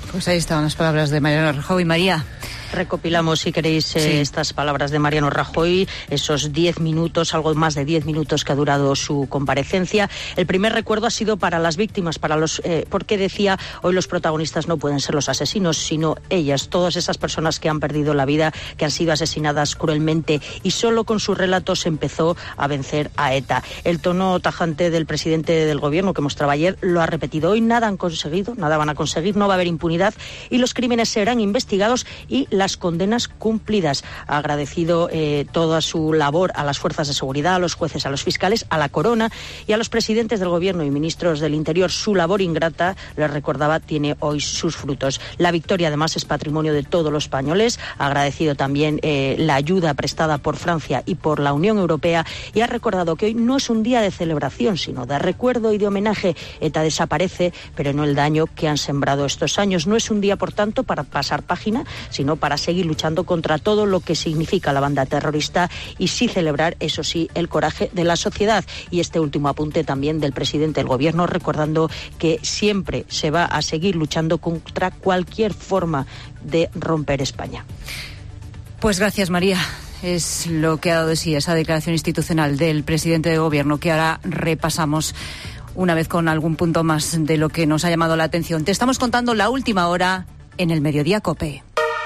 Pues ahí estaban las palabras de Mariano Rajoy. María. Recopilamos, si queréis, eh, sí. estas palabras de Mariano Rajoy, esos diez minutos, algo más de diez minutos que ha durado su comparecencia. El primer recuerdo ha sido para las víctimas, para los, eh, porque decía, hoy los protagonistas no pueden ser los asesinos, sino ellas, todas esas personas que han perdido la vida, que han sido asesinadas cruelmente, y solo con sus relatos empezó a vencer a ETA. El tono tajante del presidente del gobierno que mostraba ayer lo ha repetido hoy. Nada han conseguido, nada van a conseguir, no va a haber impunidad y los crímenes serán investigados y las condenas cumplidas. Ha agradecido eh, toda su labor a las fuerzas de seguridad, a los jueces, a los fiscales, a la corona y a los presidentes del gobierno y ministros del Interior. Su labor ingrata, les recordaba, tiene hoy sus frutos. La victoria, además, es patrimonio de todos los españoles. Ha agradecido también eh, la ayuda prestada por Francia y por la Unión Europea y ha recordado que hoy no es un día de celebración, sino de recuerdo y de homenaje. ETA desaparece, pero no el daño que han sembrado estos años. No es un día, por tanto, para pasar página, sino para seguir luchando contra todo lo que significa la banda terrorista y sí celebrar, eso sí, el coraje de la sociedad. Y este último apunte también del presidente del gobierno, recordando que siempre se va a seguir luchando contra cualquier forma de romper España. Pues gracias, María. Es lo que ha dado de sí esa declaración institucional del presidente del gobierno, que ahora repasamos una vez con algún punto más de lo que nos ha llamado la atención. Te estamos contando la última hora en el Mediodía COPE.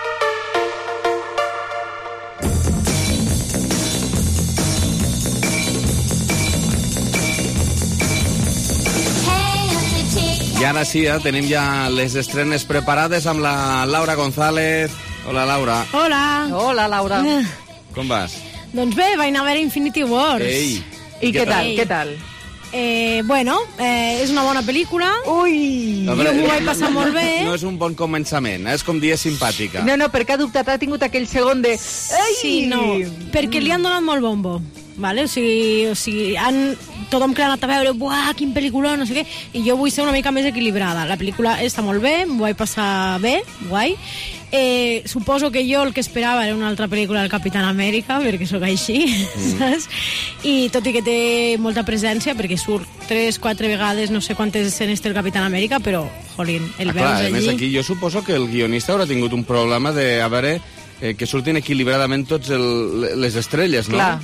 I ara sí, eh, tenim ja les estrenes preparades amb la Laura González. Hola, Laura. Hola. Hola, Laura. Com vas? Doncs bé, vaig anar a veure Infinity Wars. Ei. I què tal, Ei. què tal? Eh, bueno, eh, és una bona pel·lícula. Ui! Jo m'ho vaig passar molt bé. No és un bon començament, eh? És com dia simpàtica. No, no, perquè ha dubtat, ha tingut aquell segon de... Ai! Sí, no, perquè li han donat molt bombo. Vale? O sigui, o sigui han, tothom que l'ha anat a veure, buah, quin pel·lícula, no sé què, i jo vull ser una mica més equilibrada. La pel·lícula està molt bé, m'ho vaig passar bé, guai. Eh, suposo que jo el que esperava era una altra pel·lícula del Capitán Amèrica, perquè sóc així, mm. saps? I tot i que té molta presència, perquè surt tres, quatre vegades, no sé quantes escenes té el Capitán Amèrica, però, jolín, el ah, veus clar, allí... A més, aquí jo suposo que el guionista haurà tingut un problema de, a veure, eh, que surtin equilibradament tots el, les estrelles, no? Clar.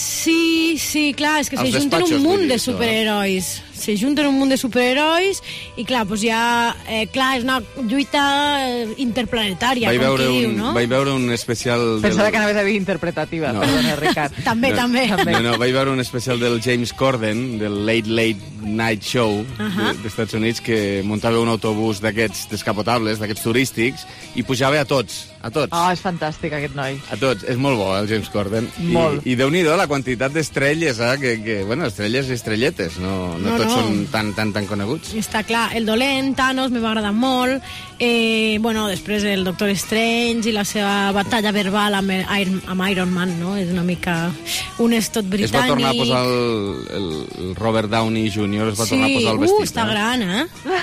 Sí, sí, clar, és que Els se junten despatxos, un munt vull dir, de superherois. Se junten un munt de superherois i, clar, doncs ja... Eh, clar, és una lluita eh, interplanetària, vaig com veure qui diu, un, no? Vaig veure un especial... Pensava del... que anaves a dir interpretativa, No. perdona, Ricard. També, no, també. No, no, vaig veure un especial del James Corden, del Late Late Night Show Ahà. de- d'Estats Units, que muntava un autobús d'aquests descapotables, d'aquests turístics, i pujava a tots, a tots. Oh, és fantàstic, aquest noi. A tots, és molt bo, el James Corden. Molt. I, i déu-n'hi-do la quantitat d'estrelles, eh? que, que, bueno, estrelles i estrelletes, no, no, No, tots no. són tan, tan, tan coneguts. Està clar, el dolent, Thanos, me va agradar molt. Eh, bueno, després el Doctor Strange i la seva batalla verbal amb, el Iron, amb Iron Man, no? És una mica un estot britànic. Es va tornar a posar el, el, el Robert Downey júnior, es va sí, tornar a posar el vestit. uh, està gran, eh?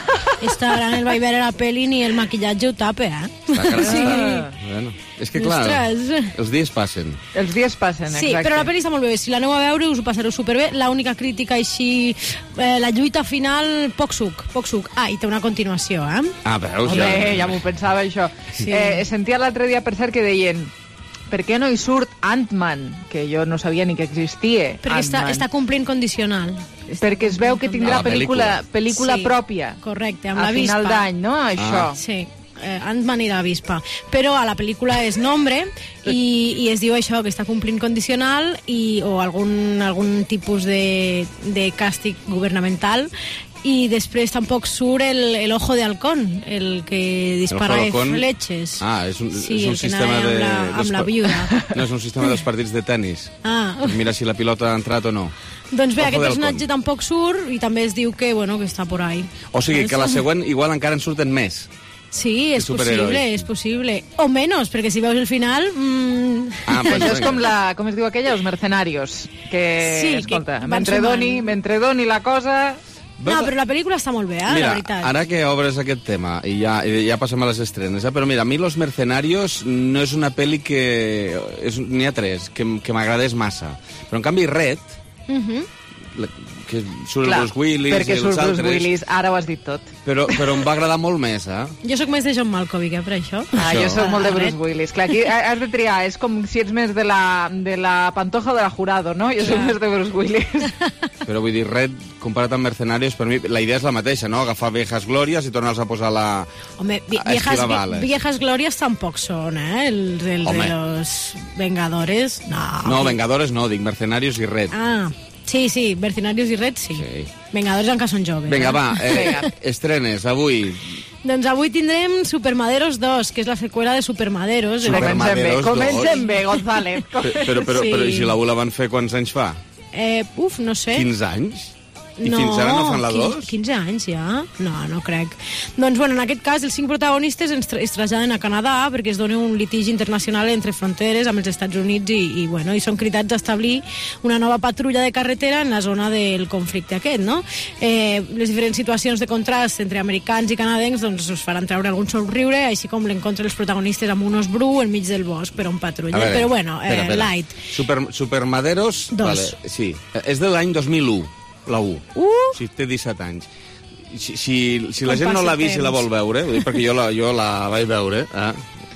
Està gran, el vaig veure a la pel·li ni el maquillatge ho tapa, eh? Està gran, Sí. està... Bueno, és que clar, Ostres. els dies passen. Els dies passen, Sí, exacte. però la pel·li està molt bé. Si l'aneu a veure us ho passareu superbé. L'única crítica així... Eh, la lluita final, poc suc, poc suc. Ah, i té una continuació, eh? Ah, veus, Home, ja. ja m'ho pensava, això. Sí. Eh, sentia l'altre dia, per cert, que deien per què no hi surt Ant-Man? Que jo no sabia ni que existia. Perquè està, Ant-Man. està complint condicional. Perquè es veu que tindrà A la pel·lícula, pel·lícula Sí, pròpia. Correcte, amb a la Vispa. final d'any, no? Això. Ah. Sí, eh, Ant-Man i la Vispa. Però a la pel·lícula és nombre i, i es diu això, que està complint condicional i, o algun, algun tipus de, de càstig governamental. I després tampoc surt el, el ojo de halcón, el que dispara El Ojo de Halcón. fletxes. Ah, és un, Sí, és un el que sistema anava de... amb la- amb dels la par- viuda. No, és un sistema dels partits de tennis. Ah. Mira si la pilota ha entrat o no. Doncs bé, Ojo aquest de personatge halcón. tampoc surt i també es diu que, bueno, que està por ahí. O sigui, que la següent igual encara en surten més. Sí, és superherois. possible, és possible. O menys, perquè si veus el final... Mmm... Ah, pues Això és venga. com, la, com es diu aquella, els mercenarios. Que, Sí, escolta, que van mentre sumant. doni, mentre doni la cosa... No, però la pel·lícula està molt bé, eh, Mira, la veritat. ara que obres aquest tema i ja, i ja passem a les estrenes, eh? Però mira, a mi Los Mercenarios no és una pel·li que... és- N'hi ha tres, que, m- que m'agradés massa. Però en canvi Red, Uh -huh. la, que surt Clar, el Bruce Willis perquè i surt els Bruce altres. Willis, ara ho has dit tot. Però, però em va agradar molt més, eh? Jo sóc més de John Malkovich, eh, per això. Ah, jo sóc molt de Bruce Willis. Clar, aquí has de triar, és com si ets més de la, de la Pantoja o de la Jurado, no? Jo soc més de Bruce Willis. Però vull dir, Red, comparat amb Mercenarios, per mi la idea és la mateixa, no? Agafar viejas glòries i tornar-los a posar la... Home, vi a viejas, esquivar bales. viejas glòries tampoc són, eh? Els, els Home. de los Vengadores, no. No, Vengadores no, dic Mercenarios i Red. Ah, sí, sí, Mercenarios i Red, sí. sí. Vengadores encara són joves. Vinga, eh? va, eh, estrenes, avui. Doncs avui tindrem Supermaderos dos, que és la seqüela de Supermaderos. Supermaderos dos. Comencem bé, González. Però, però, però, Sí. però i si la U la van fer quants anys fa? Eh, uf, no sé. quinze anys? I fins ara no fan la dos? quinze anys ja? No, no crec. Doncs, bueno, en aquest cas, els cinc protagonistes ens tra es traslladen a Canadà perquè es dona un litigi internacional entre fronteres amb els Estats Units i, i, bueno, i són cridats a establir una nova patrulla de carretera en la zona del conflicte aquest, no? Eh, les diferents situacions de contrast entre americans i canadencs doncs, us faran treure algun somriure, així com l'encontre dels protagonistes amb un os bru enmig del bosc per on patrulla. A veure, Però, bueno, eh, espera, espera. light. Super, Supermaderos... Dos. Vale, sí, és de l'any dos mil u, la U. Uh! O sigui, té disset anys. Si, si, si la Com gent no passa l'ha el vist i la temps. vol veure, vull dir, perquè jo la, jo la vaig veure, eh?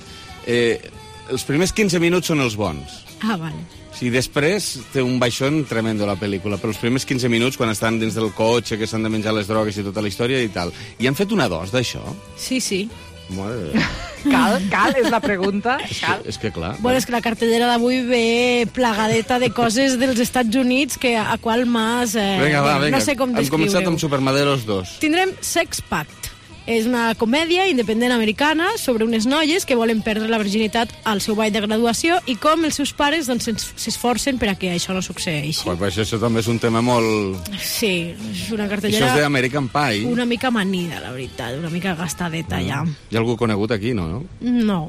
Eh, els primers quinze minuts són els bons. Ah, vale. Sí, després té un baixón tremendo la pel·lícula, però els primers quinze minuts, quan estan dins del cotxe, que s'han de menjar les drogues i tota la història i tal. I han fet una dos d'això? Sí, sí. Madre de Déu. Cal, cal, és la pregunta. És que, és que clar. Bueno, és que la cartellera d'avui ve plagadeta de coses dels Estats Units que a qual más... Eh, Vinga, va, vinga. No sé com Hem començat descriure-ho. amb Supermaderos dos. Tindrem Sex Pact. És una comèdia independent americana sobre unes noies que volen perdre la virginitat al seu ball de graduació i com els seus pares doncs, s'esforcen per a que això no succeeixi. Pues, pues això també és un tema molt... Sí, és una Això cartellera és d'American Pie. una mica manida, la veritat, una mica gastadeta ja. Hi ha algú conegut aquí, no? no? No.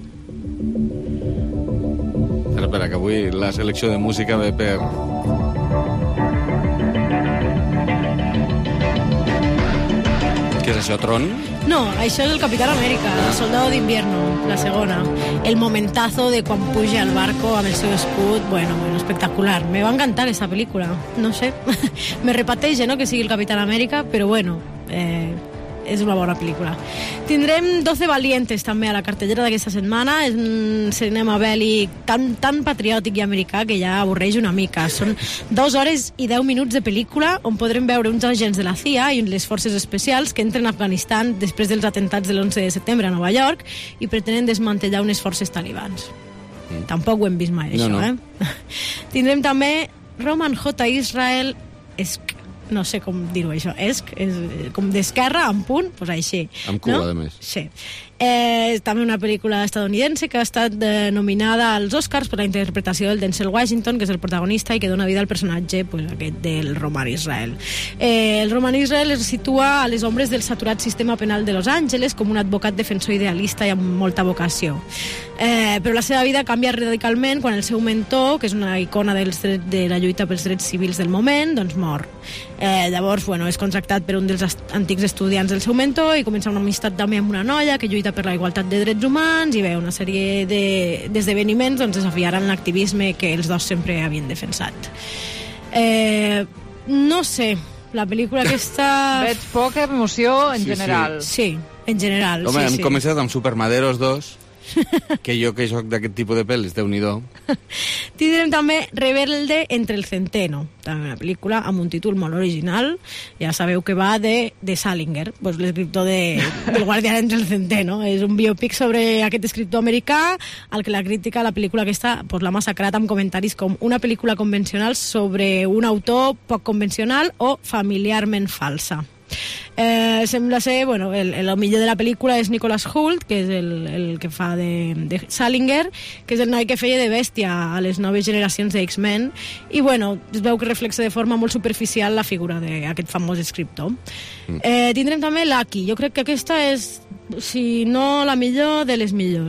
Espera, espera, que avui la selecció de música ve per... Què és això, Tron? No, això és el Capitán América, el Soldado d'Invierno, la segona. El momentazo de quan puja al barco amb el seu escut, bueno, bueno, espectacular. Me va encantar aquesta pel·lícula, no sé. Me repateja, no?, que sigui el Capitán América, però bueno, eh, és una bona pel·lícula. Tindrem doce Valientes també a la cartellera d'aquesta setmana. És un cinema bèl·lic tan, tan patriòtic i americà que ja avorreix una mica. Són dues hores i deu minuts de pel·lícula on podrem veure uns agents de la C I A i les forces especials que entren a Afganistan després dels atentats de l'onze de setembre a Nova York i pretenen desmantellar unes forces talibans. Mm. Tampoc ho hem vist mai, No, això, no. eh? Tindrem també Roman J. Israel Esc, no sé com dir-ho això, Esc, és com d'esquerra, amb punt, doncs pues així. Amb cua, no? a més. Sí. Eh, també una pel·lícula estadounidense que ha estat eh, nominada als Oscars per la interpretació del Denzel Washington, que és el protagonista i que dona vida al personatge pues, aquest del Roman Israel. Eh, el Roman Israel es situa a les ombres del saturat sistema penal de Los Angeles com un advocat defensor idealista i amb molta vocació. Eh, però la seva vida canvia radicalment quan el seu mentor, que és una icona dels drets, de la lluita pels drets civils del moment, doncs mor. Eh, llavors, bueno, és contractat per un dels antics estudiants del seu mentor i comença una amistat també amb una noia que lluita per la igualtat de drets humans i ve una sèrie d'esdeveniments de, doncs desafiaran l'activisme que els dos sempre havien defensat. Eh, no sé, la pel·lícula aquesta... Veig poca emoció en Sí, sí. general. Sí, en general, Home, sí, hem sí. començat amb Supermaderos dos, que jo que soc d'aquest tipus de pel·lis, Déu-n'hi-do. Tindrem també Rebelde entre el centeno, també una pel·lícula amb un títol molt original. Ja sabeu que va de, de Salinger, pues l'escriptor de, del Guardián entre el centeno. És un biòpic sobre aquest escriptor americà al que la crítica, la pel·lícula aquesta, pues, l'ha massacrat amb comentaris com una pel·lícula convencional sobre un autor poc convencional o familiarment falsa. Eh, sembla ser, bueno, el, el millor de la pel·lícula és Nicholas Hoult, que és el, el que fa de, de Salinger, que és el noi que feia de bèstia a les noves generacions de X-Men, i bueno, es veu que reflexa de forma molt superficial la figura d'aquest famós escriptor. Mm. Eh, tindrem també Lucky, jo crec que aquesta és, si no la millor, de les millors.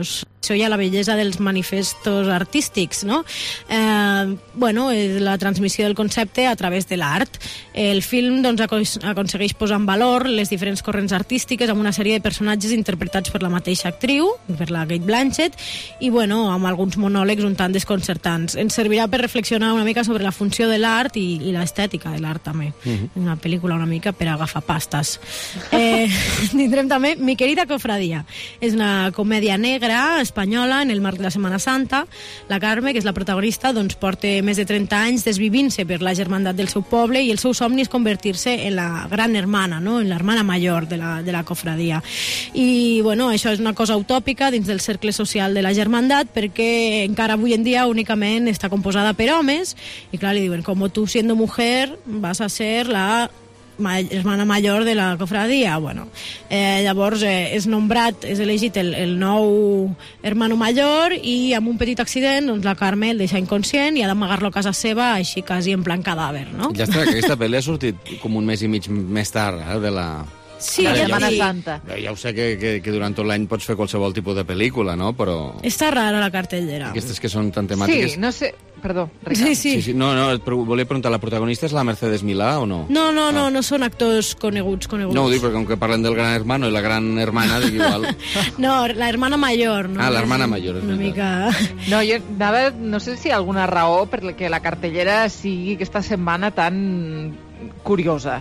Això hi ha la bellesa dels manifestos artístics, no? Eh, bueno, és la transmissió del concepte a través de l'art. El film doncs, aconsegueix posar en valor les diferents corrents artístiques amb una sèrie de personatges interpretats per la mateixa actriu, per la Kate Blanchett, i bueno, amb alguns monòlegs un tant desconcertants. Ens servirà per reflexionar una mica sobre la funció de l'art i, i l'estètica de l'art també. Uh-huh. Una pel·lícula una mica per agafar pastes. Eh, tindrem també Mi querida cofradia. És una comèdia negra espanyola en el marc de la Setmana Santa. La Carme, que és la protagonista, doncs porta més de trenta anys desvivint-se per la germandat del seu poble i el seu somni és convertir-se en la gran hermana, no? En l'hermana major de la, de la cofradia. I bueno, això és una cosa utòpica dins del cercle social de la germandat perquè encara avui en dia únicament està composada per homes i clar, li diuen, com tu siendo mujer vas a ser la hermana mayor de la cofradia. Bueno, eh, llavors eh, és nombrat, és elegit el, el nou hermano mayor i amb un petit accident doncs, la Carme el deixa inconscient i ha d'amagar-lo a casa seva així quasi en plan cadàver, no? Ja està, que aquesta pel·li ha sortit com un mes i mig més tard eh, de la... Sí, la ja, Setmana sí. Santa. Ja ho sé que, que, que durant tot l'any pots fer qualsevol tipus de pel·lícula, no? Però... Està rara la cartellera. Aquestes que són tan temàtiques... Sí, no sé... Perdó, Ricard. Sí, sí. sí, sí. No, no, et volia preguntar, la protagonista és la Mercedes Milà o no? No, no, no, no són actors coneguts, coneguts. No, ho dic perquè com que parlen del gran hermano i la gran hermana, dic igual... No, la hermana mayor. No? Ah, la hermana mayor. Una mica... No, jo anava, no sé si hi ha alguna raó per la que la cartellera sigui aquesta setmana tan curiosa.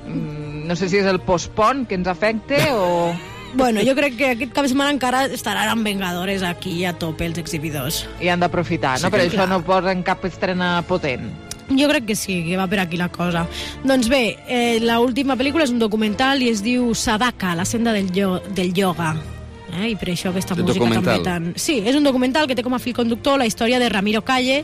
No sé si és el postpon que ens afecta o... Bueno, jo crec que aquest cap de setmana encara estaran amb Vengadores aquí a tope els exhibidors. I han d'aprofitar, no? Sí, Per clar. això no posen cap estrena potent. Jo crec que sí, que va per aquí la cosa. Doncs bé, eh, l'última pel·lícula és un documental i es diu Sadaka, la senda del, yo del yoga. Eh? I per això aquesta El música documental. també tan... Sí, és un documental que té com a fil conductor la història de Ramiro Calle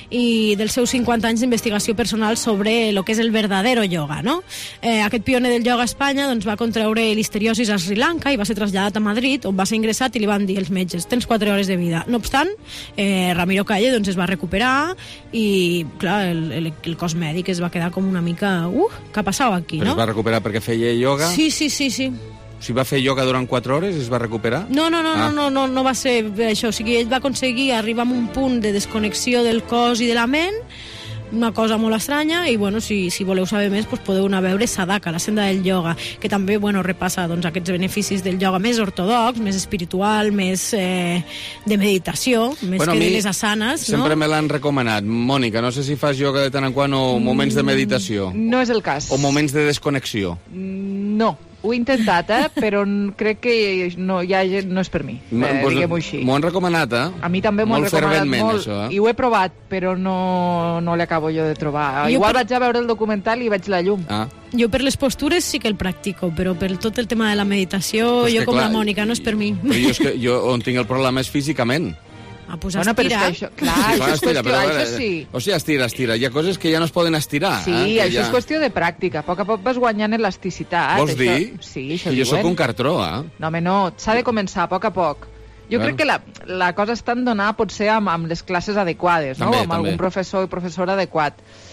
i dels seus cinquanta anys d'investigació personal sobre el que és el verdadero yoga, no? Eh, aquest pioner del yoga a Espanya doncs, va contraure listeriosis a Sri Lanka i va ser traslladat a Madrid, on va ser ingressat i li van dir els metges, tens quatre hores de vida. No obstant, eh, Ramiro Calle doncs, es va recuperar i, clar, el, el, el cos mèdic es va quedar com una mica... Uh, què ha passat aquí, Però no? es va recuperar perquè feia ioga? Sí, sí, sí, sí. Si va fer ioga durant quatre hores, es va recuperar? No, no, no, ah. no, no, no, no va ser això. O sigui, ell va aconseguir arribar a un punt de desconnexió del cos i de la ment, una cosa molt estranya, i bueno, si, si voleu saber més, doncs podeu anar a veure Sadaka, la senda del yoga, que també bueno, repassa doncs, aquests beneficis del yoga més ortodox, més espiritual, més eh, de meditació, més bueno, que de les asanes. Sempre no? me l'han recomanat. Mònica, no sé si fas yoga de tant en quant o moments de meditació. No és el cas. O moments de desconnexió. No, ho he intentat, eh? Però crec que no, ja no és per mi, eh, pues, diguem-ho així. M'ho han recomanat, eh? A mi també m'ho han molt recomanat molt, això, eh? i ho he provat, però no, no l'acabo jo de trobar. Jo Igual per... vaig a veure el documental i veig la llum. Ah. Jo per les postures sí que el practico, però per tot el tema de la meditació, Pues jo com clar, la Mònica, no és per mi. Però jo, és que, jo on tinc el problema és físicament. Ah, pues Bueno, però és estira. que això, clar, Sí, això clar, és estira, qüestió, però, a això veure, sí. O sigui, estira, estira. Hi ha coses que ja no es poden estirar. Sí, eh? Que això ja... és qüestió de pràctica. A poc a poc vas guanyant elasticitat. Vols això... dir? Sí, això jo diuen. sóc un cartró, eh? No, home, no, s'ha de començar a poc a poc. Jo Bueno. crec que la, la cosa està en donar potser amb, amb les classes adequades, no? També, amb també. algun professor i professora adequat.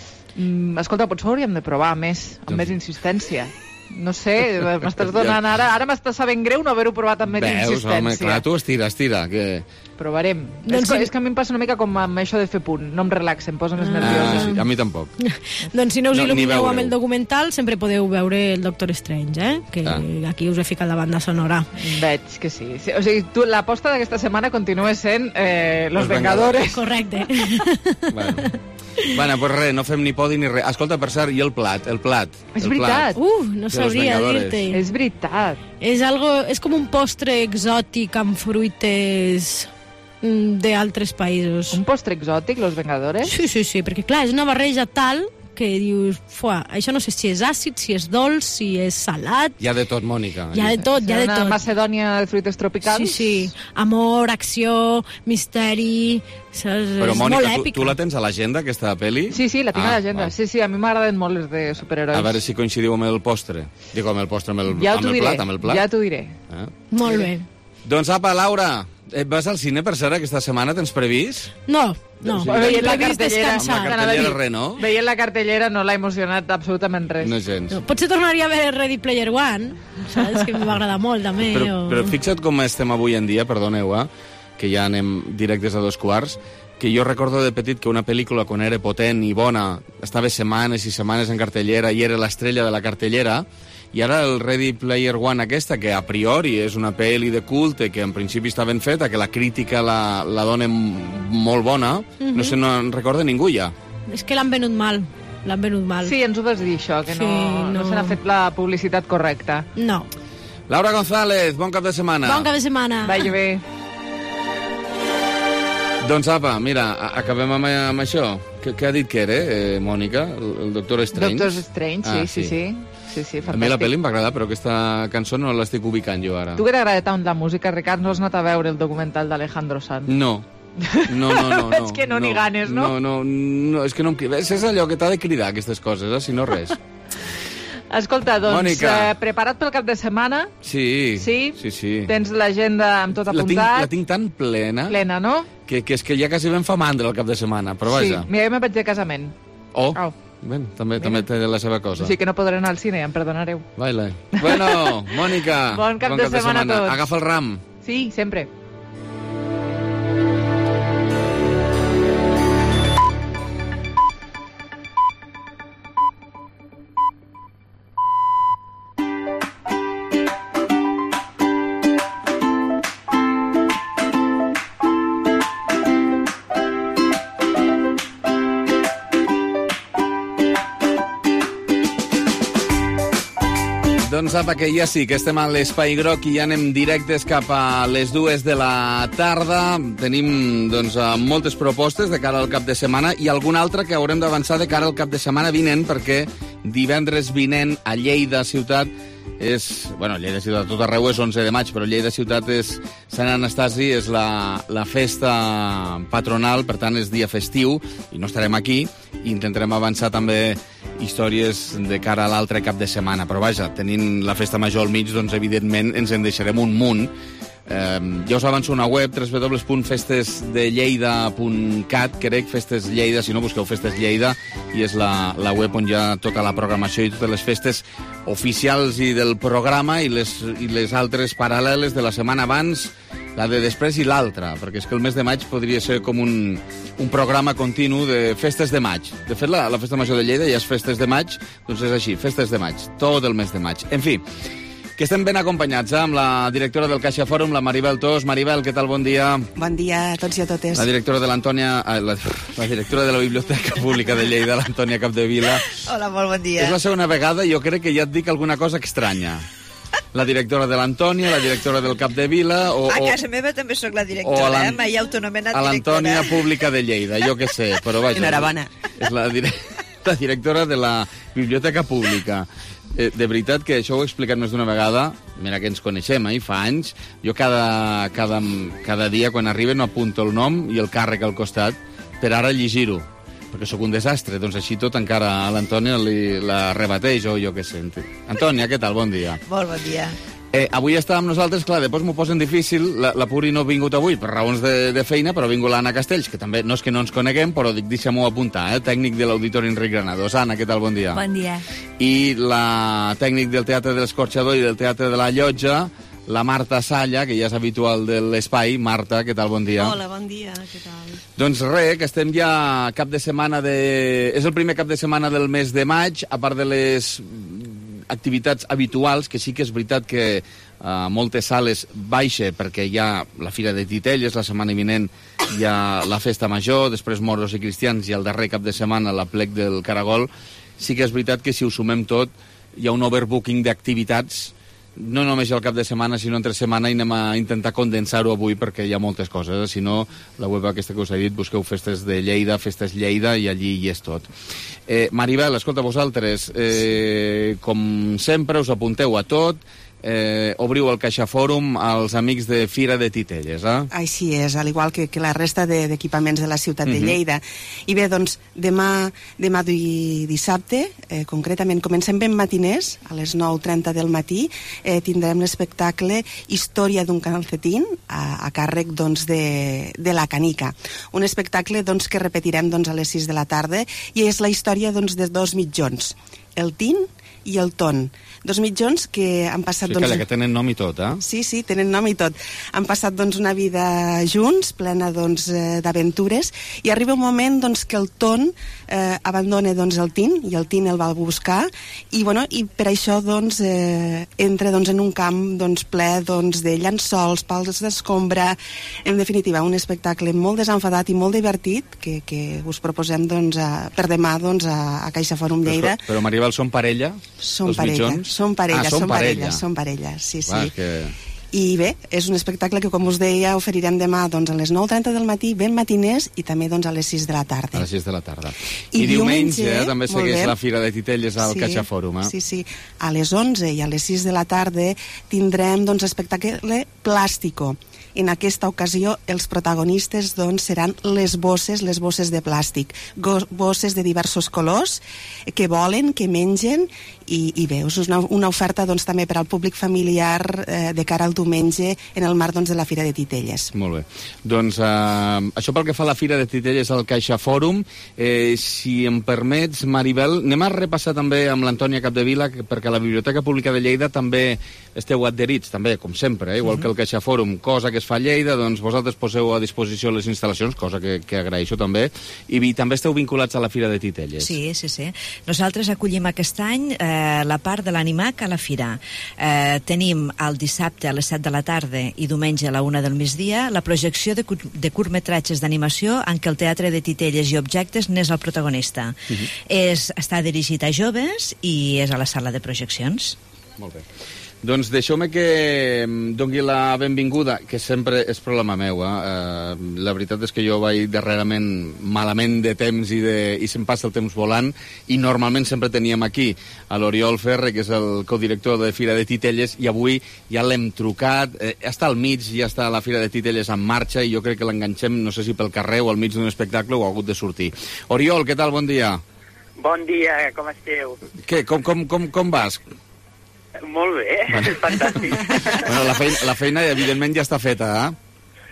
Mm, escolta, potser ho hauríem de provar més, amb més insistència. No sé, m'estàs donant ara... Ara m'està sabent greu no haver-ho provat amb més Veus, insistència. home, clar, tu estira, estira. Que... Provarem. Doncs és, que, sí. és que a mi em passa una mica com amb això de fer punt. No em relaxa, em posa més Ah, nerviosa. sí, a mi tampoc. Doncs si no us No, ni il·lumineu veure-ho. amb el documental, sempre podeu veure el Doctor Strange, eh? Que Ah. aquí us he ficat la banda sonora. Veig que sí. sí. O sigui, tu, l'aposta d'aquesta setmana continua sent eh, Los, Los Vengadores. Correcte. Bueno. Bueno, pues res, no fem ni podi ni res. Escolta, per cert, i el plat? El plat. És el veritat. Plat. Uh, no De Los sabria Vengadores. dir-te. És veritat. És, algo, és com un postre exòtic amb fruites mm, d'altres països. Un postre exòtic, Los Vengadores? Sí, sí, sí, perquè clar, és una barreja tal que dius, fuà, això no sé si és àcid, si és dolç, si és salat, Hi ha de tot, Mònica. hi ha de tot, hi ha de Una tot. Macedònia de fruites tropicals? Sí, sí, amor, acció, misteri, saps? Però, és Mònica, molt tu, èpica. tu la tens a l'agenda, aquesta pel·li? Sí, sí, la tinc Ah, a l'agenda. val. Sí, sí, a mi m'agraden molt les de superherois. A veure si coincidiu amb el postre. Dic, amb el postre, amb el, ja amb t'ho el diré, plat, amb el plat. ja t'ho diré. Ah. Molt bé. Doncs apa, Laura, eh, vas al cine, per cert, aquesta setmana? Tens previst? No, no, Sí. no Veient la previst cartellera, descansar. Amb la cartellera res, no? Veient la cartellera no l'ha emocionat absolutament res. No gens. Potser tornaria a veure Ready Player One, saps? Que em va agradar molt, també. Però, o... però fixa't com estem avui en dia, perdoneu, eh? que ja anem directes a dos quarts, que jo recordo de petit que una pel·lícula, quan era potent i bona, estava setmanes i setmanes en cartellera i era l'estrella de la cartellera, i ara el Ready Player One aquesta, que a priori és una pel·li de culte, que en principi està ben feta, que la crítica la, la dona molt bona, Mhm. no se no recorda ningú ja. És que l'han venut mal. L'han venut mal. Sí, ens ho vas dir, això, que Sí, no, no. no. se n'ha fet la publicitat correcta. No. Laura González, bon cap de setmana. Bon cap de setmana. Vagi bé. Doncs apa, mira, a- acabem amb, amb això. Què, què ha dit que era, eh, Mònica? El, el Doctor Strange? Doctor Strange, sí, Ah, sí, sí. Sí, sí, A mi la fantàstic. pel·li em va agradar, però aquesta cançó no l'estic ubicant jo ara. Tu que t'agrada tant la música, Ricard, no has anat a veure el documental d'Alejandro Sanz? No. No, no, no, no. És que no n'hi ganes, no? No, no, no, és que no em crida. És allò que t'ha de cridar, aquestes coses, eh? Si no res. Escolta, doncs, Mònica. eh, prepara't pel cap de setmana? Sí, Sí? sí, sí. Tens l'agenda amb tot La tinc, apuntat? la tinc tan plena, Plena, no? que, que és que ja quasi em fa mandra el cap de setmana, però vaja. Sí, mira, jo me'n vaig de casament. Oh, Au. ben, també, també té la seva cosa. O sigui que no podré anar al cine, em perdonareu. Baila. Bueno, Mònica, Bon cap de setmana a tots. Agafa el ram. Sí, sempre. Doncs apa, que ja sí, que estem a l'Espai Groc i ja anem directes cap a les dues de la tarda. Tenim, doncs, eh, moltes propostes de cara al cap de setmana i alguna altra que haurem d'avançar de cara al cap de setmana vinent, perquè divendres vinent a Lleida ciutat és... Bueno, Lleida ciutat a tot arreu és onze de maig, però Lleida ciutat és Sant Anastasi, és la, la festa patronal, per tant és dia festiu, i no estarem aquí, i intentarem avançar també històries de cara a l'altre cap de setmana. Però vaja, tenint la festa major al mig, doncs evidentment ens en deixarem un munt. Eh, ja us avanço una web, w w w punt festes de lleida punt cat, crec, Festes Lleida, si no busqueu Festes Lleida, i és la, la web on hi ha tota la programació i totes les festes oficials i del programa i les, i les altres paral·leles de la setmana abans, la de després i l'altra, perquè és que el mes de maig podria ser com un, un programa continu de festes de maig. De fet, la, la festa major de Lleida ja és festes de maig, doncs és així, festes de maig, tot el mes de maig. En fi, que estem ben acompanyats, eh, amb la directora del Caixa Fòrum, la Maribel Tos. Maribel, què tal? Bon dia. Bon dia a tots i a totes. La directora de l'Antònia... eh, La, la directora de la Biblioteca Pública de Lleida, l'Antònia Capdevila. Hola, molt bon dia. És la segona vegada, jo crec que ja et dic alguna cosa estranya. La directora de l'Antònia, la directora del Capdevila... O, A o, casa meva també sóc la o directora, a l'an- eh? Mai autonomenat a directora. l'Antònia Pública de Lleida, jo què sé, però vaja. Enhorabona. És la, dire la directora de la Biblioteca Pública. Eh, de veritat que això ho he explicat més d'una vegada, mira que ens coneixem, eh, fa anys, jo cada, cada, cada dia quan arriben apunto el nom i el càrrec al costat per ara llegir-ho, perquè sóc un desastre, doncs així tot encara a l'Antònia li, la rebateix o jo què sé. Antònia, què tal? Bon dia. Molt bon dia. Eh, avui està amb nosaltres, clar, després m'ho posen difícil, la, la Puri no ha vingut avui per raons de, de feina, però ha vingut l'Anna Castells, que també no és que no ens coneguem, però dic, deixa-m'ho apuntar, eh, tècnic de l'Auditori Enric Granados. Anna, què tal? Bon dia. Bon dia. I la tècnic del Teatre de l'Escorxador i del Teatre de la Llotja, la Marta Salla, que ja és habitual de l'espai. Marta, què tal? Bon dia. Hola, bon dia, què tal? Doncs res, que estem ja cap de setmana de... És el primer cap de setmana del mes de maig, a part de les activitats habituals, que sí que és veritat que a uh, moltes sales baixa perquè hi ha la Fira de Titelles, la setmana vinent hi ha la Festa Major, després Moros i Cristians i el darrer cap de setmana la Plec del Caragol. Sí que és veritat que si ho sumem tot hi ha un overbooking d'activitats, no només el cap de setmana sinó entre setmana, i anem a intentar condensar-ho avui perquè hi ha moltes coses, eh? Si no, la web aquesta que us he dit, busqueu Festes de Lleida, Festes Lleida, i allí hi és tot. Eh, Maribel, escolta, vosaltres, eh, com sempre, us apunteu a tot, eh, obriu el Caixa Fòrum als amics de Fira de Titelles, eh? Així és, al igual que, que la resta d'equipaments de, de la ciutat de Mhm. Lleida. I bé, doncs, demà, demà di, dissabte, eh, concretament, comencem ben matiners, a les nou trenta del matí, eh, tindrem l'espectacle Història d'un calcetín, a, a càrrec doncs, de, de la Canica. Un espectacle doncs, que repetirem doncs, a les sis de la tarda, i és la història doncs, de dos mitjons, el Tin i el Ton. Dos mitjons que han passat... Sí, doncs... calla, que tenen nom i tot, eh? Sí, sí, tenen nom i tot. Han passat doncs, una vida junts, plena doncs, eh, d'aventures, i arriba un moment doncs, que el Ton eh, abandona doncs, el Tin, i el Tin el va buscar, i, bueno, i per això doncs, eh, entra doncs, en un camp doncs, ple doncs, de llençols, pals d'escombra, en definitiva, un espectacle molt desenfadat i molt divertit que, que us proposem doncs, a, per demà doncs, a, a Caixa Fòrum Lleida. Però, però Maribel, són parella? Són parella, són parella, ah, són són parella, són parella, sí, sí. Clar, que... I bé, és un espectacle que, com us deia, oferirem demà doncs, a les nou trenta del matí, ben matiners, i també doncs, a les sis de la tarda. A les sis de la tarda. I, I diumenge, diumenge eh, també molt segueix bé. la Fira de Titelles al Sí, Caixa Fòrum. Eh? Sí, sí. A les onze i a les sis de la tarda tindrem doncs, espectacle Plàstico. En aquesta ocasió, els protagonistes doncs, seran les bosses, les bosses de plàstic. Go bosses de diversos colors, que volen, que mengen, i, i bé, és una, una oferta doncs, també per al públic familiar eh, de cara al diumenge en el marc doncs, de la Fira de Titelles. Molt bé. Doncs eh, això pel que fa a la Fira de Titelles al Caixa Fòrum, eh, si em permets, Maribel, anem a repassar també amb l'Antònia Capdevila, perquè a la Biblioteca Pública de Lleida també esteu adherits, també, com sempre, eh, igual uh -huh. que el Caixa Fòrum, cosa que es fa a Lleida, doncs vosaltres poseu a disposició les instal·lacions, cosa que, que agraeixo també, i, i també esteu vinculats a la Fira de Titelles. Sí, sí, sí. Nosaltres acollim aquest any eh, la part de l'Animac a la Fira. Eh, tenim el dissabte a les set de la tarda i diumenge a la una del migdia la projecció de, cur de curtmetratges d'animació en què el Teatre de Titelles i Objectes n'és el protagonista. Uh -huh. és, està dirigit a joves i és a la sala de projeccions. Molt bé. Doncs deixeu-me que doni la benvinguda, que sempre és problema meu, eh? Eh, la veritat és que jo vaig darrerament malament de temps i, de, i se'm passa el temps volant, i normalment sempre teníem aquí a l'Oriol Ferre, que és el codirector de Fira de Titelles, i avui ja l'hem trucat, eh, està al mig, ja està la Fira de Titelles en marxa, i jo crec que l'enganxem, no sé si pel carrer o al mig d'un espectacle, o ha hagut de sortir. Oriol, què tal? Bon dia. Bon dia, com esteu? Què, com, com, com, com vas? Molt bé, bueno. Fantàstic. Bueno, la feina, la feina evidentment ja està feta, eh?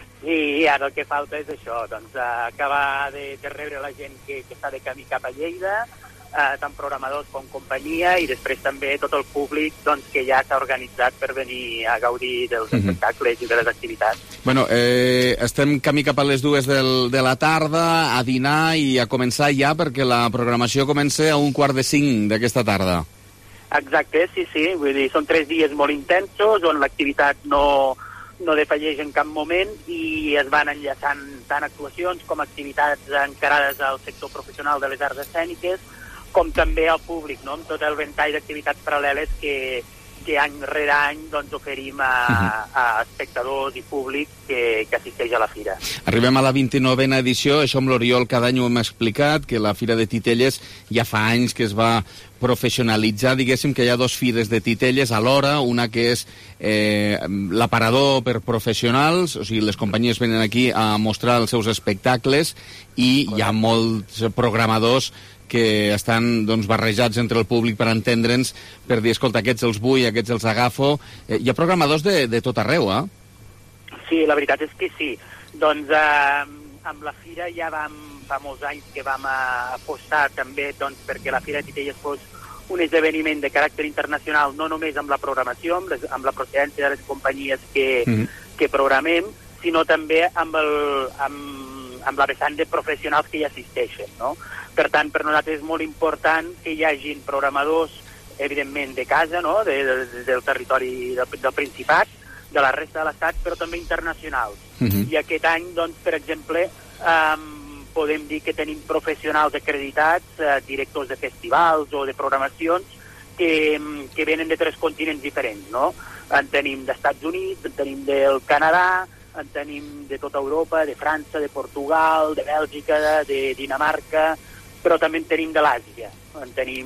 Sí, ara el que falta és això, doncs acabar de, de rebre la gent que, que està de camí cap a Lleida, eh, tant programadors com companyia, i després també tot el públic doncs, que ja s'ha organitzat per venir a gaudir dels uh-huh. espectacles i de les activitats. Bueno, eh, estem camí cap a les dues del, de la tarda, a dinar i a començar ja, perquè la programació comença a un quart de cinc d'aquesta tarda. Exacte, sí, sí, vull dir, són tres dies molt intensos on l'activitat no, no defalleix en cap moment i es van enllaçant tant actuacions com activitats encarades al sector professional de les arts escèniques, com també al públic, no?, amb tot el ventall d'activitats paral·leles que, que any rere any doncs, oferim a, a espectadors i públic que, que assisteix a la fira. Arribem a la vint-i-novena edició, això amb l'Oriol cada any ho hem explicat, que la Fira de Titelles ja fa anys que es va professionalitzar, diguéssim que hi ha dos fires de Titelles alhora, una que és eh, l'aparador per professionals, o sigui, les companyies venen aquí a mostrar els seus espectacles i hi ha molts programadors que estan doncs, barrejats entre el públic per entendre'ns, per dir, escolta, aquests els vull, aquests els agafo. Eh, hi ha programadors de, de tot arreu, eh? Sí, la veritat és que sí. Doncs eh, amb la fira ja vam, fa molts anys que vam apostar també doncs, perquè la Fira de Titelles fos un esdeveniment de caràcter internacional, no només amb la programació, amb, les, amb la procedència de les companyies que, mm-hmm. que programem, sinó també amb, el, amb, amb la vessant de professionals que hi assisteixen, no? Per tant, per nosaltres és molt important que hi hagin programadors, evidentment, de casa, no?, de, de, del territori del, del Principat, de la resta de l'Estat, però també internacionals. Mm-hmm. I aquest any, doncs, per exemple, eh, podem dir que tenim professionals acreditats, eh, directors de festivals o de programacions, que, que venen de tres continents diferents, no? En tenim d'Estats Units, en tenim del Canadà, en tenim de tota Europa, de França, de Portugal, de Bèlgica, de, de Dinamarca, però també en tenim de l'Àsia. En tenim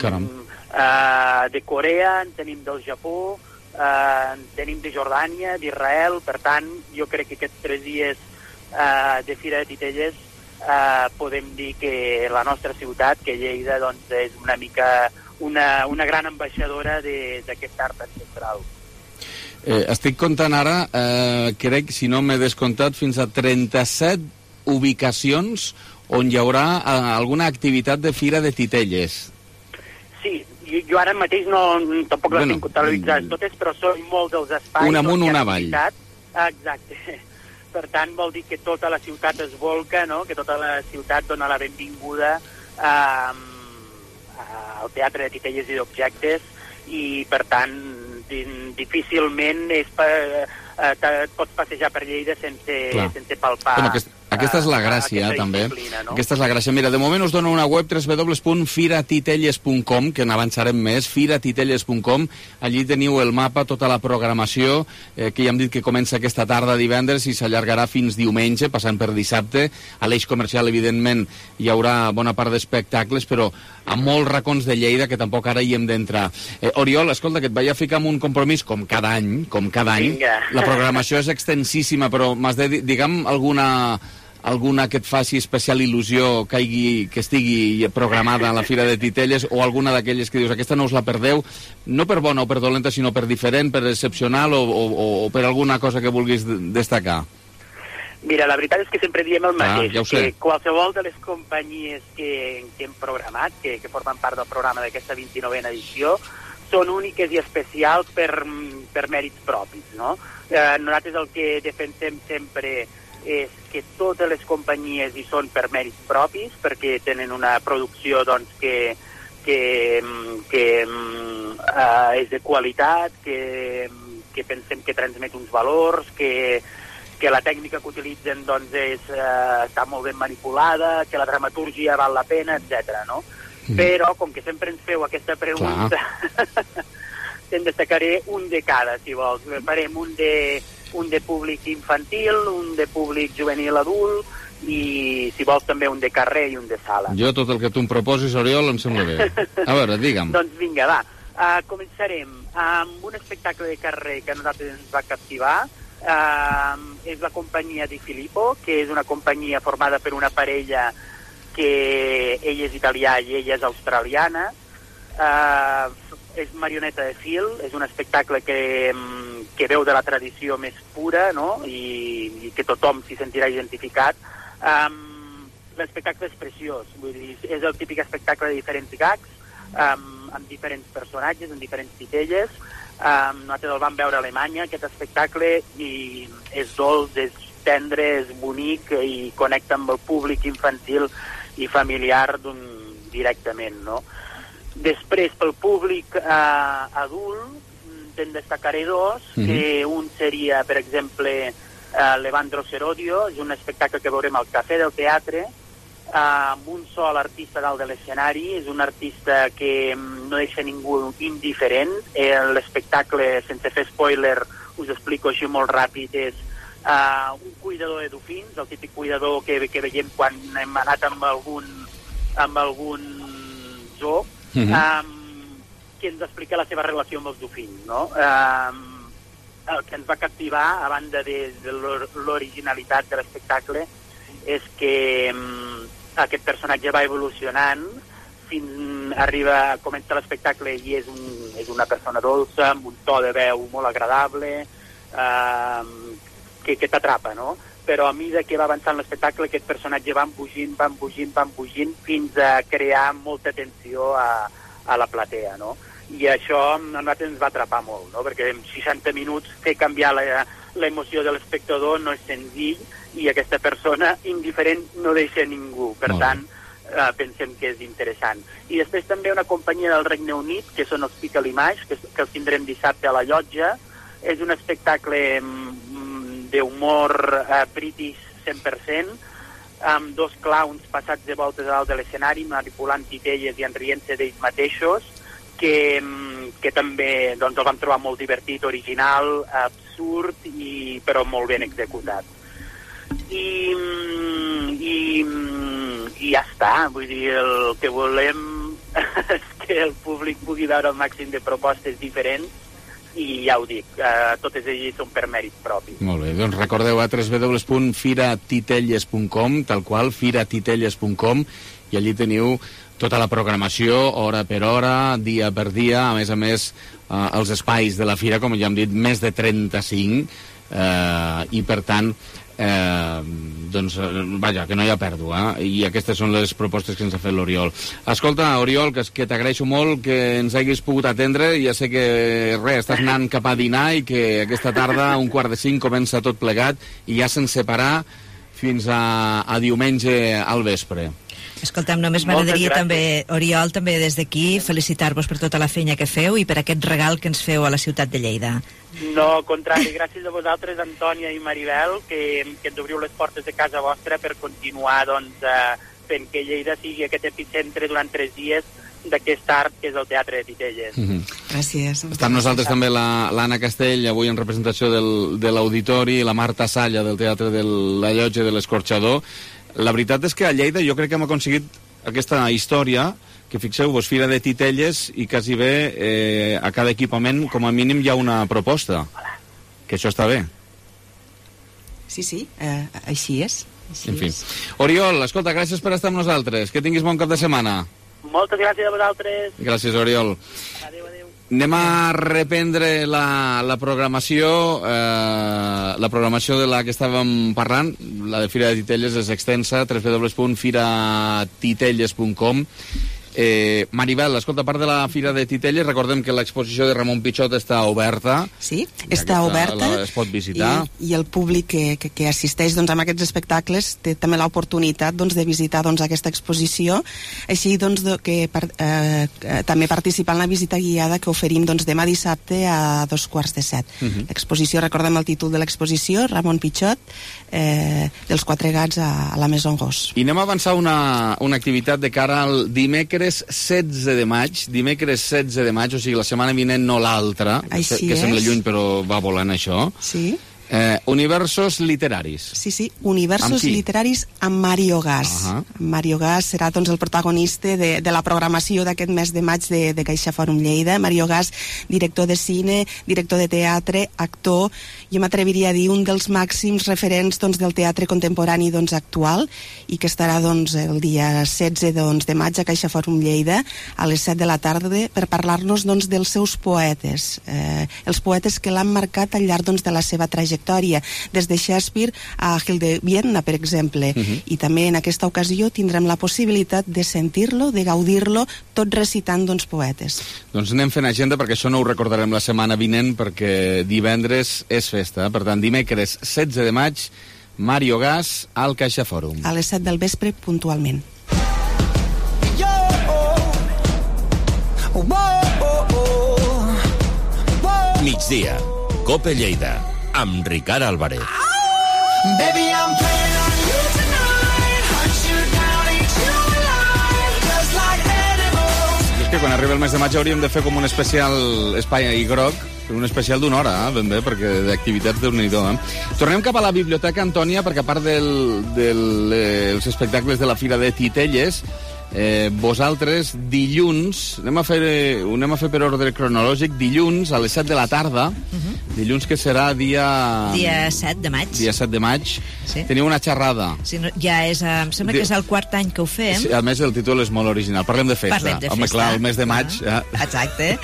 eh, de Corea, en tenim del Japó, eh, en tenim de Jordània, d'Israel. Per tant, jo crec que aquests tres dies eh, de Fira de Titelles eh, podem dir que la nostra ciutat, que Lleida, doncs, és una mica una, una gran ambaixadora d'aquest art ancestral. Eh, estic comptant ara, eh, crec, si no m'he descomptat, fins a trenta-set ubicacions on hi haurà eh, alguna activitat de Fira de Titelles. Sí, jo, jo ara mateix no, tampoc les Bueno, tinc comptabilitzades totes, però són molt dels espais... Un amunt, on hi ha un avall. activitat. Exacte. Per tant, vol dir que tota la ciutat es volca, no? Que tota la ciutat dona la benvinguda a, al Teatre de Titelles i d'Objectes, i, per tant, difícilment és per, eh, et pots passejar per Lleida sense, sense palpar... Bueno, aquest, aquesta és la gràcia, també. No? Aquesta és la gràcia. Mira, de moment us dono una web, w w w punt fira titelles punt com, que n'avançarem més, fira titelles punt com. Allí teniu el mapa, tota la programació, eh, que ja hem dit que comença aquesta tarda divendres i s'allargarà fins diumenge, passant per dissabte. A l'eix comercial, evidentment, hi haurà bona part d'espectacles, però a molts racons de Lleida, que tampoc ara hi hem d'entrar. Eh, Oriol, escolta, que et vaig a ficar en un compromís, com cada any, com cada any. Vinga. La programació és extensíssima, però m'has de dir, digue'm, alguna... alguna que et faci especial il·lusió que, hagi, que estigui programada a la Fira de Titelles, o alguna d'aquelles que dius aquesta no us la perdeu, no per bona o per dolenta, sinó per diferent, per excepcional o, o, o per alguna cosa que vulguis destacar? Mira, la veritat és que sempre diem el mateix, ah, ja que qualsevol de les companyies que, que hem programat, que, que formen part del programa d'aquesta vint-i-novena edició, són úniques i especials per, per mèrits propis, no? Eh, nosaltres el que defensem sempre és que totes les companyies hi són per mèrits propis, perquè tenen una producció doncs, que, que, que uh, és de qualitat, que, que pensem que transmet uns valors, que, que la tècnica que utilitzen doncs, és, uh, està molt ben manipulada, que la dramatúrgia val la pena, etcètera. No? Mm. Però, com que sempre ens feu aquesta pregunta, te'n destacaré un de cada, si vols. Farem un de... un de públic infantil, un de públic juvenil adult i, si vols, també un de carrer i un de sala. Jo tot el que tu em proposis, Oriol, em sembla bé. A veure, digue'm. Doncs vinga, va. Uh, començarem amb un espectacle de carrer que a nosaltres ens va captivar. Uh, és la companyia Di Filippo, que és una companyia formada per una parella que ell és italià i ella és australiana. Uh, és marioneta de fil, és un espectacle que, que veu de la tradició més pura, no? I, i que tothom s'hi sentirà identificat. Um, l'espectacle és preciós, vull dir, és el típic espectacle de diferents gags, um, amb diferents personatges, amb diferents titelles. Um, nosaltres el vam veure a Alemanya, aquest espectacle, i és dolç, és tendre, és bonic i connecta amb el públic infantil i familiar directament, no? Després, pel públic eh, adult, te'n destacaré dos, mm-hmm. que un seria, per exemple, eh, Levandro Serodio, és un espectacle que veurem al Cafè del Teatre, eh, amb un sol artista dalt de l'escenari, és un artista que no deixa ningú indiferent. Eh, l'espectacle, sense fer spoiler, us explico així molt ràpid, és eh, un cuidador de dofins, el típic cuidador que, que veiem quan hem anat amb algun, amb algun zoo, Uh-huh. Um, que ens explica la seva relació amb els dofins, no? Um, el que ens va captivar, a banda de, de l'originalitat de l'espectacle, és que um, aquest personatge va evolucionant fins arriba, comença l'espectacle i és, un, és una persona dolça, amb un to de veu molt agradable, um, que, que t'atrapa, no? Però a mesura que va avançant l'espectacle, aquest personatge va embogint, va embogint, va embogint, fins a crear molta tensió a, a la platea, no? I això a nosaltres ens va atrapar molt, no? Perquè en seixanta minuts fer canviar l'emoció de l'espectador no és senzill i aquesta persona indiferent no deixa ningú. Per molt tant, eh, pensem que és interessant. I després també una companyia del Regne Unit, que són els Pickle Image, que, que els tindrem dissabte a la Llotja. És un espectacle d'humor eh, british cent per cent, amb dos clowns passats de voltes a dalt de l'escenari, manipulant titelles i enrient-se d'ells mateixos, que, que també doncs, el vam trobar molt divertit, original, absurd, i, però molt ben executat. I, i, i ja està, vull dir, el que volem és que el públic pugui veure el màxim de propostes diferents, i ja ho dic, eh, totes elles són per mèrit propi. Molt bé, doncs recordeu a w w w punt fira titelles punt com, tal qual, fira titelles punt com, i allí teniu tota la programació, hora per hora, dia per dia, a més a més, eh, els espais de la fira, com ja hem dit, més de trenta-cinc, eh, i per tant, eh, doncs, vaja, que no hi ha pèrdua, eh? I aquestes són les propostes que ens ha fet l'Oriol. Escolta, Oriol, que, que t'agraeixo molt que ens hagis pogut atendre. Ja sé que, res, estàs anant cap a dinar i que aquesta tarda, un quart de cinc, comença tot plegat i ja se'n separà fins a, a diumenge al vespre. Escolta'm, només m'agradaria també, Oriol, també des d'aquí, felicitar-vos per tota la feina que feu i per aquest regal que ens feu a la ciutat de Lleida. No, al contrari, gràcies a vosaltres, Antònia i Maribel, que, que ens obriu les portes de casa vostra per continuar doncs, eh, fent que Lleida sigui aquest epicentre durant tres dies d'aquest art que és el Teatre de Titelles. Mm-hmm. Gràcies. Està amb nosaltres també l'Anna Castell, avui en representació del, de l'Auditori, i la Marta Salla del Teatre de la Llotja de l'Escorxador. La veritat és que a Lleida jo crec que hem aconseguit aquesta història, que fixeu-vos, Fira de Titelles, i quasi bé eh, a cada equipament com a mínim hi ha una proposta. Que això està bé. Sí, sí, eh, així és. Així en fi. és. Oriol, escolta, gràcies per estar amb nosaltres. Que tinguis bon cap de setmana. Moltes gràcies a vosaltres. Gràcies, Oriol. Adéu, adéu. Anem a reprendre la, la programació, eh, la programació de la que estàvem parlant. La de Fira de Titelles és extensa, w w w punt fira titelles punt com. Eh, Maribel, escolta, a part de la Fira de Titelles, recordem que l'exposició de Ramon Pichot està oberta. Sí, està oberta. La, es pot visitar. I, i el públic que, que, que assisteix doncs, a aquests espectacles té també l'oportunitat doncs, de visitar doncs, aquesta exposició, així doncs, de, que per, eh, també participar en la visita guiada que oferim doncs, demà dissabte a dos quarts de set. Uh -huh. L'exposició, recordem el títol de l'exposició, Ramon Pichot, eh, dels quatre gats a, a la Maison Gos. I anem a avançar una, una activitat de cara al dimecres setze de maig, dimecres setze de maig, o sigui, la setmana vinent no l'altra, que, que sembla lluny però va volant això. Sí. Eh, universos literaris. Sí, sí, universos literaris amb Mario Gas. Uh -huh. Mario Gas serà doncs, el protagonista de, de la programació d'aquest mes de maig de, de Caixa Fòrum Lleida. Mario Gas, director de cine, director de teatre, actor, jo m'atreviria a dir un dels màxims referents doncs, del teatre contemporani doncs, actual, i que estarà doncs, el dia setze doncs, de maig a Caixa Fòrum Lleida a les set de la tarda per parlar-nos doncs, dels seus poetes, eh, els poetes que l'han marcat al llarg doncs, de la seva trajectòria, des de Shakespeare a Hilde Viedna, per exemple. Uh -huh. I també en aquesta ocasió tindrem la possibilitat de sentir-lo, de gaudir-lo, tot recitant doncs, poetes. Doncs anem fent agenda, perquè això no ho recordarem la setmana vinent, perquè divendres és festa. Per tant, dimecres setze de maig, Mario Gas al Caixa Fòrum. A les set del vespre, puntualment. Migdia, Cope Lleida, amb Ricard Álvarez. Baby, I'm playing on you tonight. Hunt you down, eat you alive, just like animals. És que quan arriba el mes de maig hauríem de fer com un especial Espai i Groc, un especial d'una hora, eh? Ben bé, perquè d'activitats déu-n'hi-do. Eh? Tornem cap a la biblioteca, Antònia, perquè a part dels del, eh, espectacles de la Fira de Titelles, Eh, vosaltres dilluns anem a, fer, eh, ho anem a fer per ordre cronològic, dilluns a les set de la tarda, uh-huh. dilluns que serà dia... Dia set de maig. Dia set de maig. Sí. Teniu una xerrada. Sí, no, ja és, em sembla que és el quart any que ho fem. Sí, a més el títol és molt original. Parlem de festa. Parlem de festa. Home, clar, el mes de maig... Ah, ja. Exacte.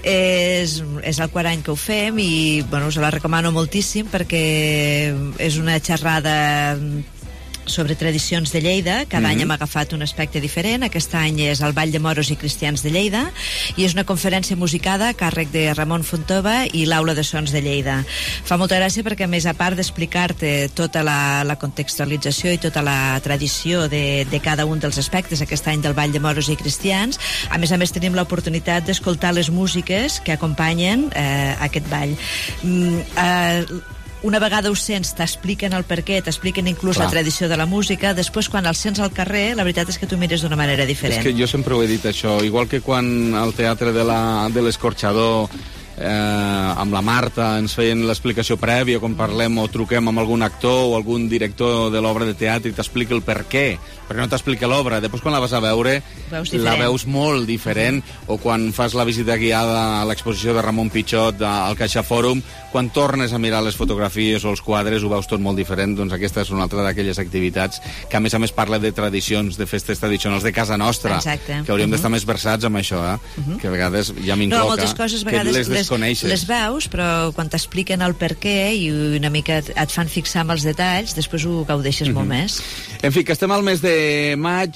és, és el quart any que ho fem i bueno, us la recomano moltíssim perquè és una xerrada sobre tradicions de Lleida. Cada mm-hmm. any hem agafat un aspecte diferent. Aquest any és el Ball de Moros i Cristians de Lleida i és una conferència musicada a càrrec de Ramon Fontova i l'Aula de Sons de Lleida. Fa molta gràcia perquè, a més, a part d'explicar-te tota la, la contextualització i tota la tradició de, de cada un dels aspectes aquest any del Ball de Moros i Cristians, a més a més tenim l'oportunitat d'escoltar les músiques que acompanyen eh, aquest ball. Mm, eh, una vegada ho sents, t'expliquen el per què, t'expliquen inclús Clar. la tradició de la música, després quan el sents al carrer, la veritat és que tu mires d'una manera diferent. És que jo sempre ho he dit això, igual que quan al Teatre de la, de l'Escorxador eh, amb la Marta ens feien l'explicació prèvia quan parlem o truquem amb algun actor o algun director de l'obra de teatre i t'explica el per què, perquè no t'explica l'obra, després quan la vas a veure veus la veus molt diferent, o quan fas la visita guiada a l'exposició de Ramon Pichot al Caixa Fòrum, quan tornes a mirar les fotografies o els quadres ho veus tot molt diferent. Doncs aquesta és una altra d'aquelles activitats que a més a més parla de tradicions, de festes tradicionals de casa nostra. Exacte. Que hauríem uh-huh. d'estar més versats amb això, eh? Uh-huh. Que a vegades ja m'incloca. No, moltes coses a vegades les, les coneixes. Les veus, però quan t'expliquen el per què i una mica et, et fan fixar amb els detalls, després ho gaudeixes mm-hmm. molt més. En fi, que estem al mes de maig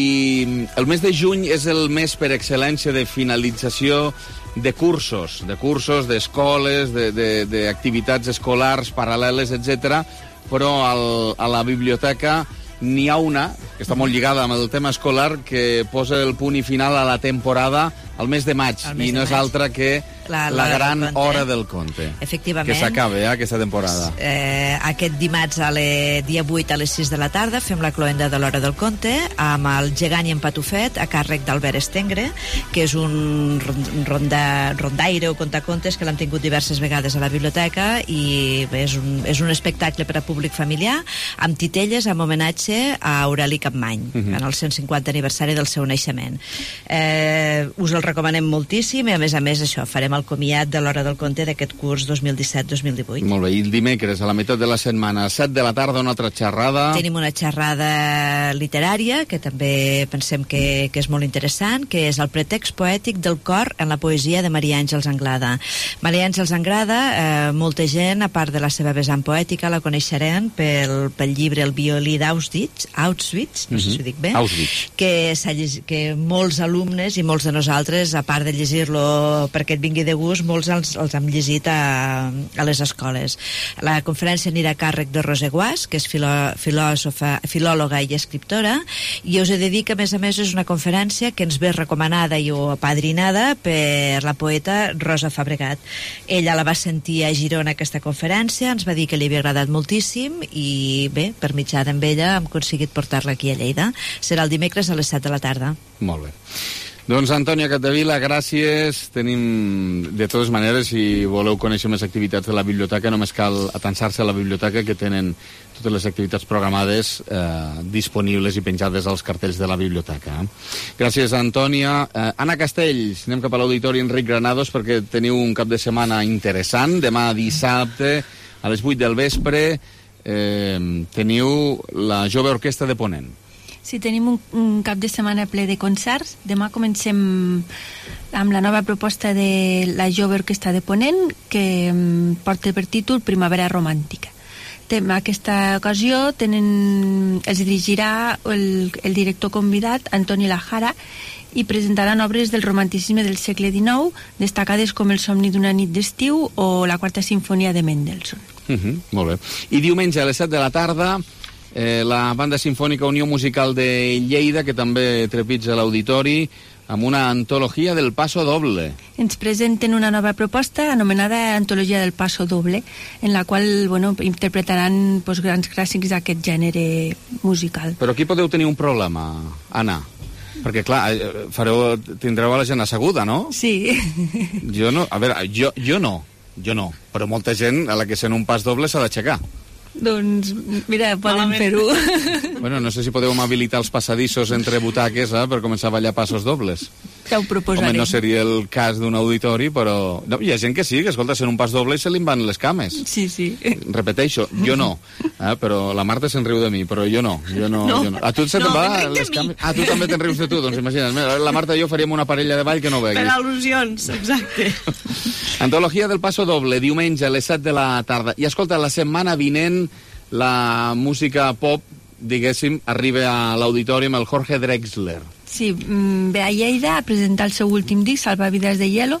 i el mes de juny és el mes per excel·lència de finalització de cursos, de cursos, d'escoles, d'activitats de, de, escolars paral·leles, etcètera. Però al, a la biblioteca n'hi ha una, que està molt lligada amb el tema escolar, que posa el punt i final a la temporada al mes de maig, mes i no és maig. altra que la, la gran del hora del conte. Efectivament. Que s'acaba, eh, aquesta temporada. Eh, aquest dimarts a le, dia vuit a les sis de la tarda fem la cloenda de l'hora del conte amb el gegant i en Patufet a càrrec d'Albert Estengre, que és un ronda, rondaire o contacontes que l'han tingut diverses vegades a la biblioteca i bé, és, un, és un espectacle per a públic familiar amb titelles amb homenatge a Aureli Capmany uh-huh. en el cent cinquanta aniversari del seu naixement. Eh, us el recomanem moltíssim i a més a més això, farem el comiat de l'hora del conte d'aquest curs dos mil disset dos mil divuit. Molt bé, i el dimecres a la meitat de la setmana, set de la tarda, una altra xerrada. Tenim una xerrada literària que també pensem que, que és molt interessant, que és el pretext poètic del cor en la poesia de Maria Àngels Anglada. Maria Àngels Anglada, eh, molta gent, a part de la seva vessant poètica, la coneixerem pel, pel llibre El violí d'Auschwitz, Auschwitz, no mm-hmm. sé si ho dic bé, Auschwitz. Que, que molts alumnes i molts de nosaltres, a part de llegir-lo perquè et vingui de gust, molts els, els hem llegit a, a les escoles. La conferència anirà a càrrec de Roser Guas, que és filò, filòsofa, filòloga i escriptora, i us he de dir que a més a més és una conferència que ens ve recomanada i o apadrinada per la poeta Rosa Fabregat. Ella la va sentir a Girona aquesta conferència, ens va dir que li havia agradat moltíssim i bé, per mitjà d'en ella hem aconseguit portar-la aquí a Lleida. Serà el dimecres a les set de la tarda. Molt bé. Doncs Antònia Capdevila, gràcies. Tenim, de totes maneres, si voleu conèixer més activitats de la biblioteca, només cal atansar-se a la biblioteca, que tenen totes les activitats programades eh, disponibles i penjades als cartells de la biblioteca. Gràcies, Antònia. Eh, Anna Castells, anem cap a l'Auditori Enric Granados perquè teniu un cap de setmana interessant. Demà dissabte, a les vuit del vespre, eh, teniu la Jove Orquestra de Ponent. Sí, tenim un, un cap de setmana ple de concerts. Demà comencem amb la nova proposta de la Jove Orquestra de Ponent, que um, porta per títol Primavera Romàntica. En aquesta ocasió tenen, els dirigirà el, el director convidat, Antoni Lajara, i presentaran obres del romanticisme del segle dinou, destacades com El somni d'una nit d'estiu o la quarta sinfonia de Mendelssohn. Uh-huh, molt bé. I diumenge a les set de la tarda... Eh, la Banda Sinfònica Unió Musical de Lleida, que també trepitja l'auditori amb una antologia del Paso Doble. Ens presenten una nova proposta anomenada Antologia del Paso Doble, en la qual bueno, interpretaran pues, grans clàssics d'aquest gènere musical. Però aquí podeu tenir un problema, Anna. Perquè, clar, fareu, tindreu a la gent asseguda, no? Sí. Jo no, a veure, jo, jo no, jo no, però molta gent a la que sent un pas doble s'ha d'aixecar. Doncs, mira, poden fer-ho. Bueno, no sé si podeu habilitar els passadissos entre butaques eh, per començar a ballar passos dobles. Ja ho proposarem. Home, no seria el cas d'un auditori, però... No, hi ha gent que sí, que escolta, sent un pas doble i se li van les cames. Sí, sí. Repeteixo, jo no. Eh, però la Marta se'n riu de mi, però jo no. Jo no, no. Jo no. A tu se no, te'n va les cames? Ah, tu també te'n rius de tu, doncs imagina't. La Marta i jo faríem una parella de ball que no veguis. Per al·lusions, exacte. Antologia del Paso Doble, diumenge a les set de la tarda. I escolta, la setmana vinent la música pop, diguéssim, arriba a l'auditori amb el Jorge Drexler. Sí, ve a Lleida a presentar el seu últim disc, Salvavidas de Hielo.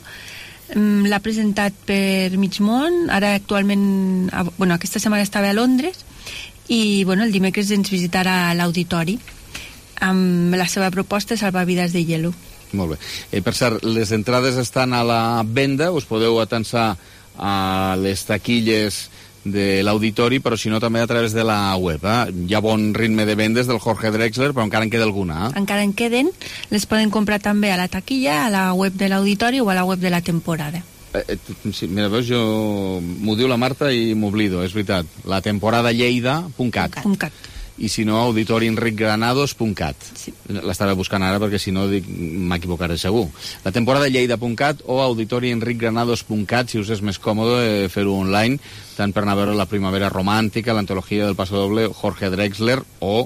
L'ha presentat per mig món, ara actualment, bueno, aquesta setmana estava a Londres, i bueno, el dimecres ens visitarà a l'auditori amb la seva proposta Salvavidas de Hielo. Molt bé. Eh, per cert, les entrades estan a la venda, us podeu atansar a les taquilles de l'auditori, però si no també a través de la web. Eh? Hi ha bon ritme de vendes del Jorge Drexler, però encara en queda alguna. Eh? Encara en queden. Les poden comprar també a la taquilla, a la web de l'auditori o a la web de la temporada. Eh, eh, sí, mira, veus, jo m'ho diu la Marta i m'oblido, és veritat. La temporada lleida punt cat. I si no, auditori enric granados punt cat. Sí. L'estava buscant ara perquè si no m'equivocaré segur. La temporada lleida punt cat o auditori enric granados punt cat, si us és més còmode fer-ho online, tant per anar a veure la primavera romàntica, l'antologia del Paso Doble, Jorge Drexler, o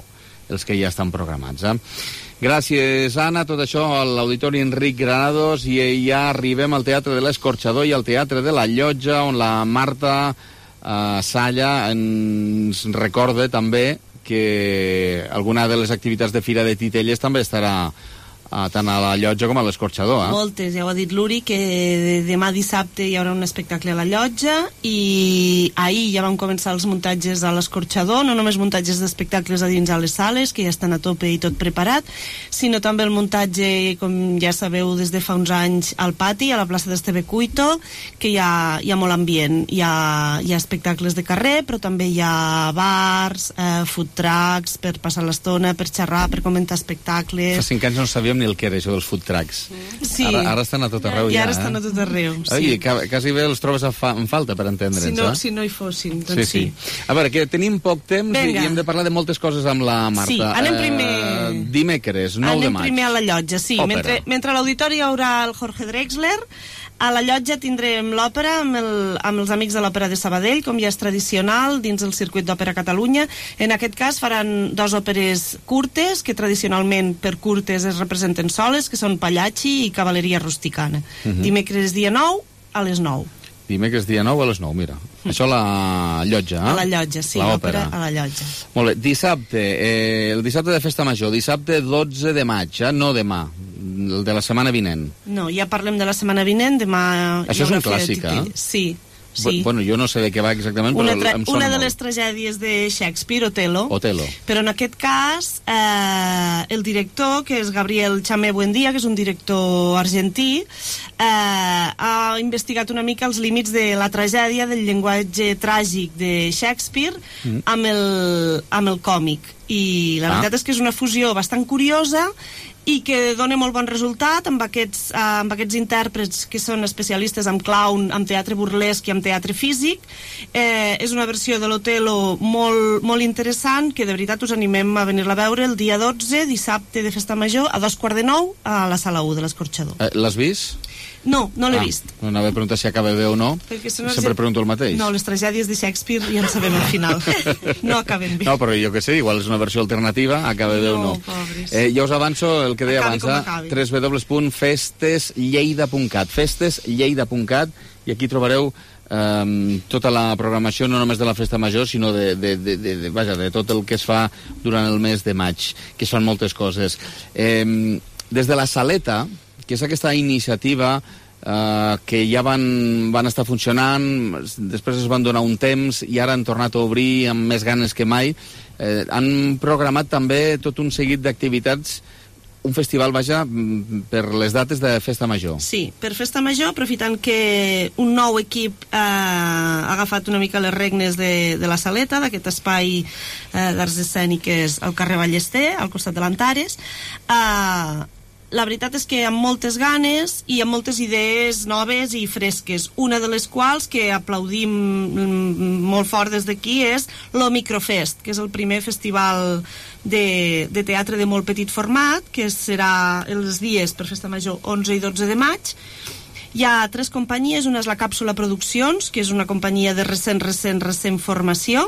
els que ja estan programats. Eh? Gràcies, Anna. Tot això a l'Auditori Enric Granados, i ja arribem al Teatre de l'Escorxador i al Teatre de la Llotja, on la Marta eh, Salla ens recorda també que alguna de les activitats de Fira de Titelles també estarà a, tant a la Llotja com a l'Escorxador. Eh? Moltes, ja ho ha dit l'Uri, que demà dissabte hi haurà un espectacle a la Llotja, i ahir ja vam començar els muntatges a l'Escorxador, no només muntatges d'espectacles a dins a les sales, que ja estan a tope i tot preparat, sinó també el muntatge, com ja sabeu, des de fa uns anys al pati, a la plaça d'Esteve Cuito, que hi ha, hi ha molt ambient. Hi ha, hi ha espectacles de carrer, però també hi ha bars, eh, food trucks, per passar l'estona, per xerrar, per comentar espectacles. Fa cinc anys no sabíem ni el que era això dels food trucks. Sí. Ara, ara estan a tot arreu I ja. ara estan eh? a tot arreu, sí. Ai, ca- quasi bé els trobes a fa en falta, per entendre'ns. Si no, eh? si no hi fossin, doncs sí. sí. A veure, que tenim poc temps i, Vinga. i hem de parlar de moltes coses amb la Marta. Sí, anem primer... Eh, dimecres, nou de Anem maig. primer a la Llotja, sí. Òpera. Mentre, mentre a l'auditori hi haurà el Jorge Drexler, a la Llotja tindrem l'òpera amb, el, amb els Amics de l'Òpera de Sabadell, com ja és tradicional dins el circuit d'Òpera Catalunya. En aquest cas faran dos òperes curtes, que tradicionalment per curtes es representen soles, que són Pagliacci i Cavalleria Rusticana. Mhm. Dimecres dia nou a les nou. Dimecres dia nou a les nou, mira. Això a la Llotja, eh? A la Llotja, sí, l'òpera. l'òpera a la Llotja. Molt bé, dissabte, eh, el dissabte de Festa Major, dissabte dotze de maig, eh? No demà, el de la setmana vinent. No, ja parlem de la setmana vinent, demà... Això hi és haurà un Fira de clàssic, eh? Titelles. Sí, sí. Bueno, jo no sé de què va exactament, Una, però tra em sona una de molt. les tragèdies de Shakespeare, Otelo. Otelo. Però en aquest cas, eh, el director, que és Gabriel Chamé Buendía, que és un director argentí, eh, ha investigat una mica els límits de la tragèdia, del llenguatge tràgic de Shakespeare Mm. amb, el, amb el còmic. I la Ah. veritat és que és una fusió bastant curiosa i que dona molt bon resultat amb aquests, eh, amb aquests intèrprets que són especialistes en clown, amb teatre burlesc i amb teatre físic. Eh, és una versió de l'Otelo molt, molt interessant, que de veritat us animem a venir-la a veure el dia dotze, dissabte de Festa Major, a dos quarts de nou, a la Sala u de l'Escorxador. Eh, L'has vist? No, no l'he ah, vist. No anava a preguntar si acaba bé o no. Perquè són Sempre argent- pregunto el mateix. No, les tragèdies de Shakespeare ja en sabem al final. No acaben bé. No, però jo que sé, igual és una versió alternativa, acaba bé o no. pobres. Eh, ja us avanço el que deia Acabi com abans, acabi. w w w punt festes lleida punt cat, festes lleida punt cat, i aquí trobareu eh, tota la programació, no només de la Festa Major, sinó de, de, de, de, de, vaja, de tot el que es fa durant el mes de maig, que són moltes coses. Eh, des de la Saleta, que és aquesta iniciativa Uh, que ja van, van estar funcionant, després es van donar un temps i ara han tornat a obrir amb més ganes que mai. Eh, han programat també tot un seguit d'activitats, un festival, vaja, per les dates de Festa Major. Sí, per Festa Major, aprofitant que un nou equip eh, ha agafat una mica les regnes de, de la Saleta, d'aquest espai eh, d'arts escèniques al carrer Ballester, al costat de l'Antares. Eh, la veritat és que amb moltes ganes i amb moltes idees noves i fresques, una de les quals que aplaudim molt fort des d'aquí és l'Omicrofest, que és el primer festival de, de teatre de molt petit format, que serà els dies per Festa Major onze i dotze de maig. Hi ha tres companyies, una és la Càpsula Produccions, que és una companyia de recent, recent, recent formació,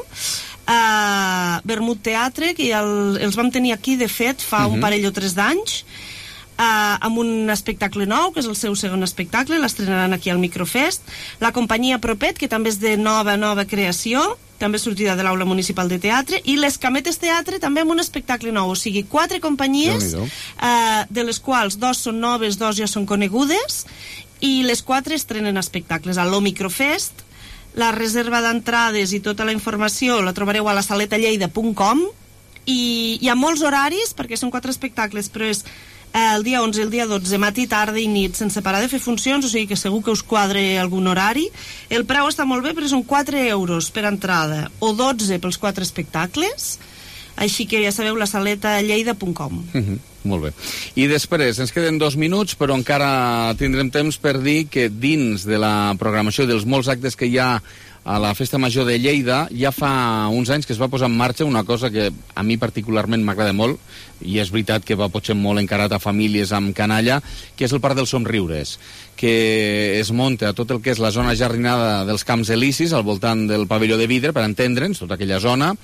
uh, Vermut Teatre, que ja el, els vam tenir aquí, de fet, fa uh-huh. un parell o tres d'anys, Uh, amb un espectacle nou, que és el seu segon espectacle, l'estrenaran aquí al Microfest. La companyia Propet, que també és de nova, nova creació, també sortida de l'Aula Municipal de Teatre, i les Cametes Teatre també amb un espectacle nou, o sigui, quatre companyies, uh, de les quals dos són noves, dos ja són conegudes, i les quatre estrenen espectacles a l'Omicrofest. La reserva d'entrades i tota la informació la trobareu a la saleta lleida punt com, i hi ha molts horaris, perquè són quatre espectacles, però és el dia onze, el dia dotze, matí, tarda i nit, sense parar de fer funcions, o sigui que segur que us quadre algun horari. El preu està molt bé, però són quatre euros per entrada, o dotze pels quatre espectacles, així que ja sabeu, la saleta lleida punt com. Uh-huh. Molt bé. I després, ens queden dos minuts, però encara tindrem temps per dir que dins de la programació dels molts actes que hi ha a la Festa Major de Lleida, ja fa uns anys que es va posar en marxa una cosa que a mi particularment m'agrada molt, i és veritat que va potser molt encarat a famílies amb canalla, que és el Parc dels Somriures, que es munta a tot el que és la zona jardinada dels Camps Elisis, al voltant del pavelló de vidre, per entendre'ns, tota aquella zona,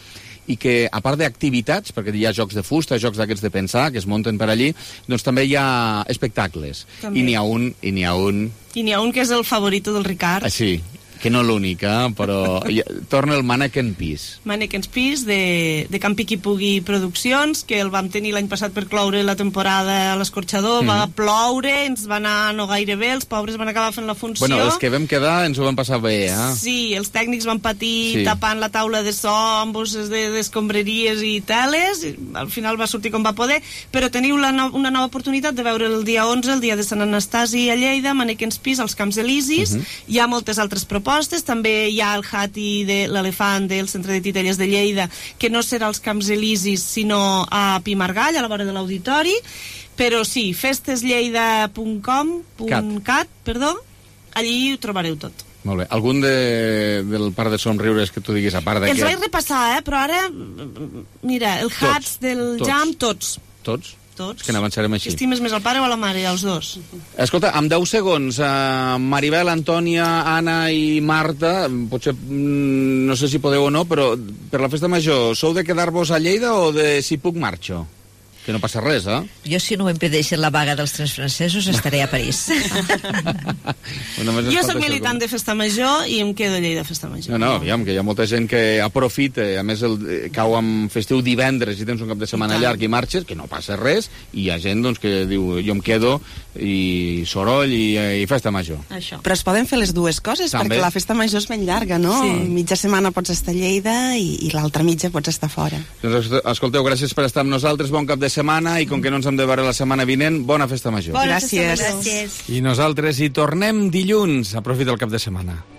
i que, a part d'activitats, perquè hi ha jocs de fusta, jocs d'aquests de pensar, que es munten per allí, doncs també hi ha espectacles. També. I n'hi ha un, i n'hi ha un... I n'hi ha un que és el favorito del Ricard. Ah, sí, que no l'únic, eh? Però torna el Mannequin Peace. Mannequin Peace, de, de Campi Qui Pugui Produccions, que el vam tenir l'any passat per cloure la temporada a l'Escorxador, mm. va ploure, ens va anar no gaire bé, els pobres van acabar fent la funció. Bueno, els que vam quedar ens ho vam passar bé, eh? Sí, els tècnics van patir Sí. tapant la taula de so amb bosses de- d'escombraries i teles, i al final va sortir com va poder, però teniu la no, una nova oportunitat de veure el dia onze, el dia de Sant Anastasi a Lleida, Mannequin Peace, als Camps Elisis, Mhm. hi ha moltes altres propostes, també hi ha el Hati de l'Elefant del Centre de Titelles de Lleida, que no serà als Camps Elisis, sinó a Pimargall, a la vora de l'auditori, però sí, festeslleida punt com punt cat, perdó, allí ho trobareu tot. Molt bé. Algun de, del Parc de Somriures que tu diguis, a part Els d'aquest... vaig repassar, eh? Però ara, mira, el Hats del tots. Jam, tots. Tots? Tots. És que n'avançarem així. Estimes més al pare o a la mare, als dos. Escolta, amb deu segons, eh, Maribel, Antònia, Anna i Marta, potser, mm, no sé si podeu o no, però per la festa major, sou de quedar-vos a Lleida o de si puc marxo? Que no passa res, eh? Jo, si no impedeixen la vaga dels tres francesos, estaré a París. Jo sóc militant de Festa Major i em quedo a Lleida a Festa Major. No, no, aviam, que hi ha molta gent que aprofita, a més el, eh, cau amb festiu divendres i tens un cap de setmana llarg i marxes, que no passa res, i hi ha gent doncs, que diu, jo em quedo, i soroll i, i festa major. Això. Però es poden fer les dues coses, També. perquè la festa major és ben llarga, no? Sí. Mitja setmana pots estar a Lleida i, i l'altra mitja pots estar fora. Doncs escolteu, gràcies per estar amb nosaltres, bon cap de setmana, i com que no ens hem de veure la setmana vinent, bona festa major. Bona festa Gràcies. I nosaltres hi tornem dilluns. Aprofita el cap de setmana.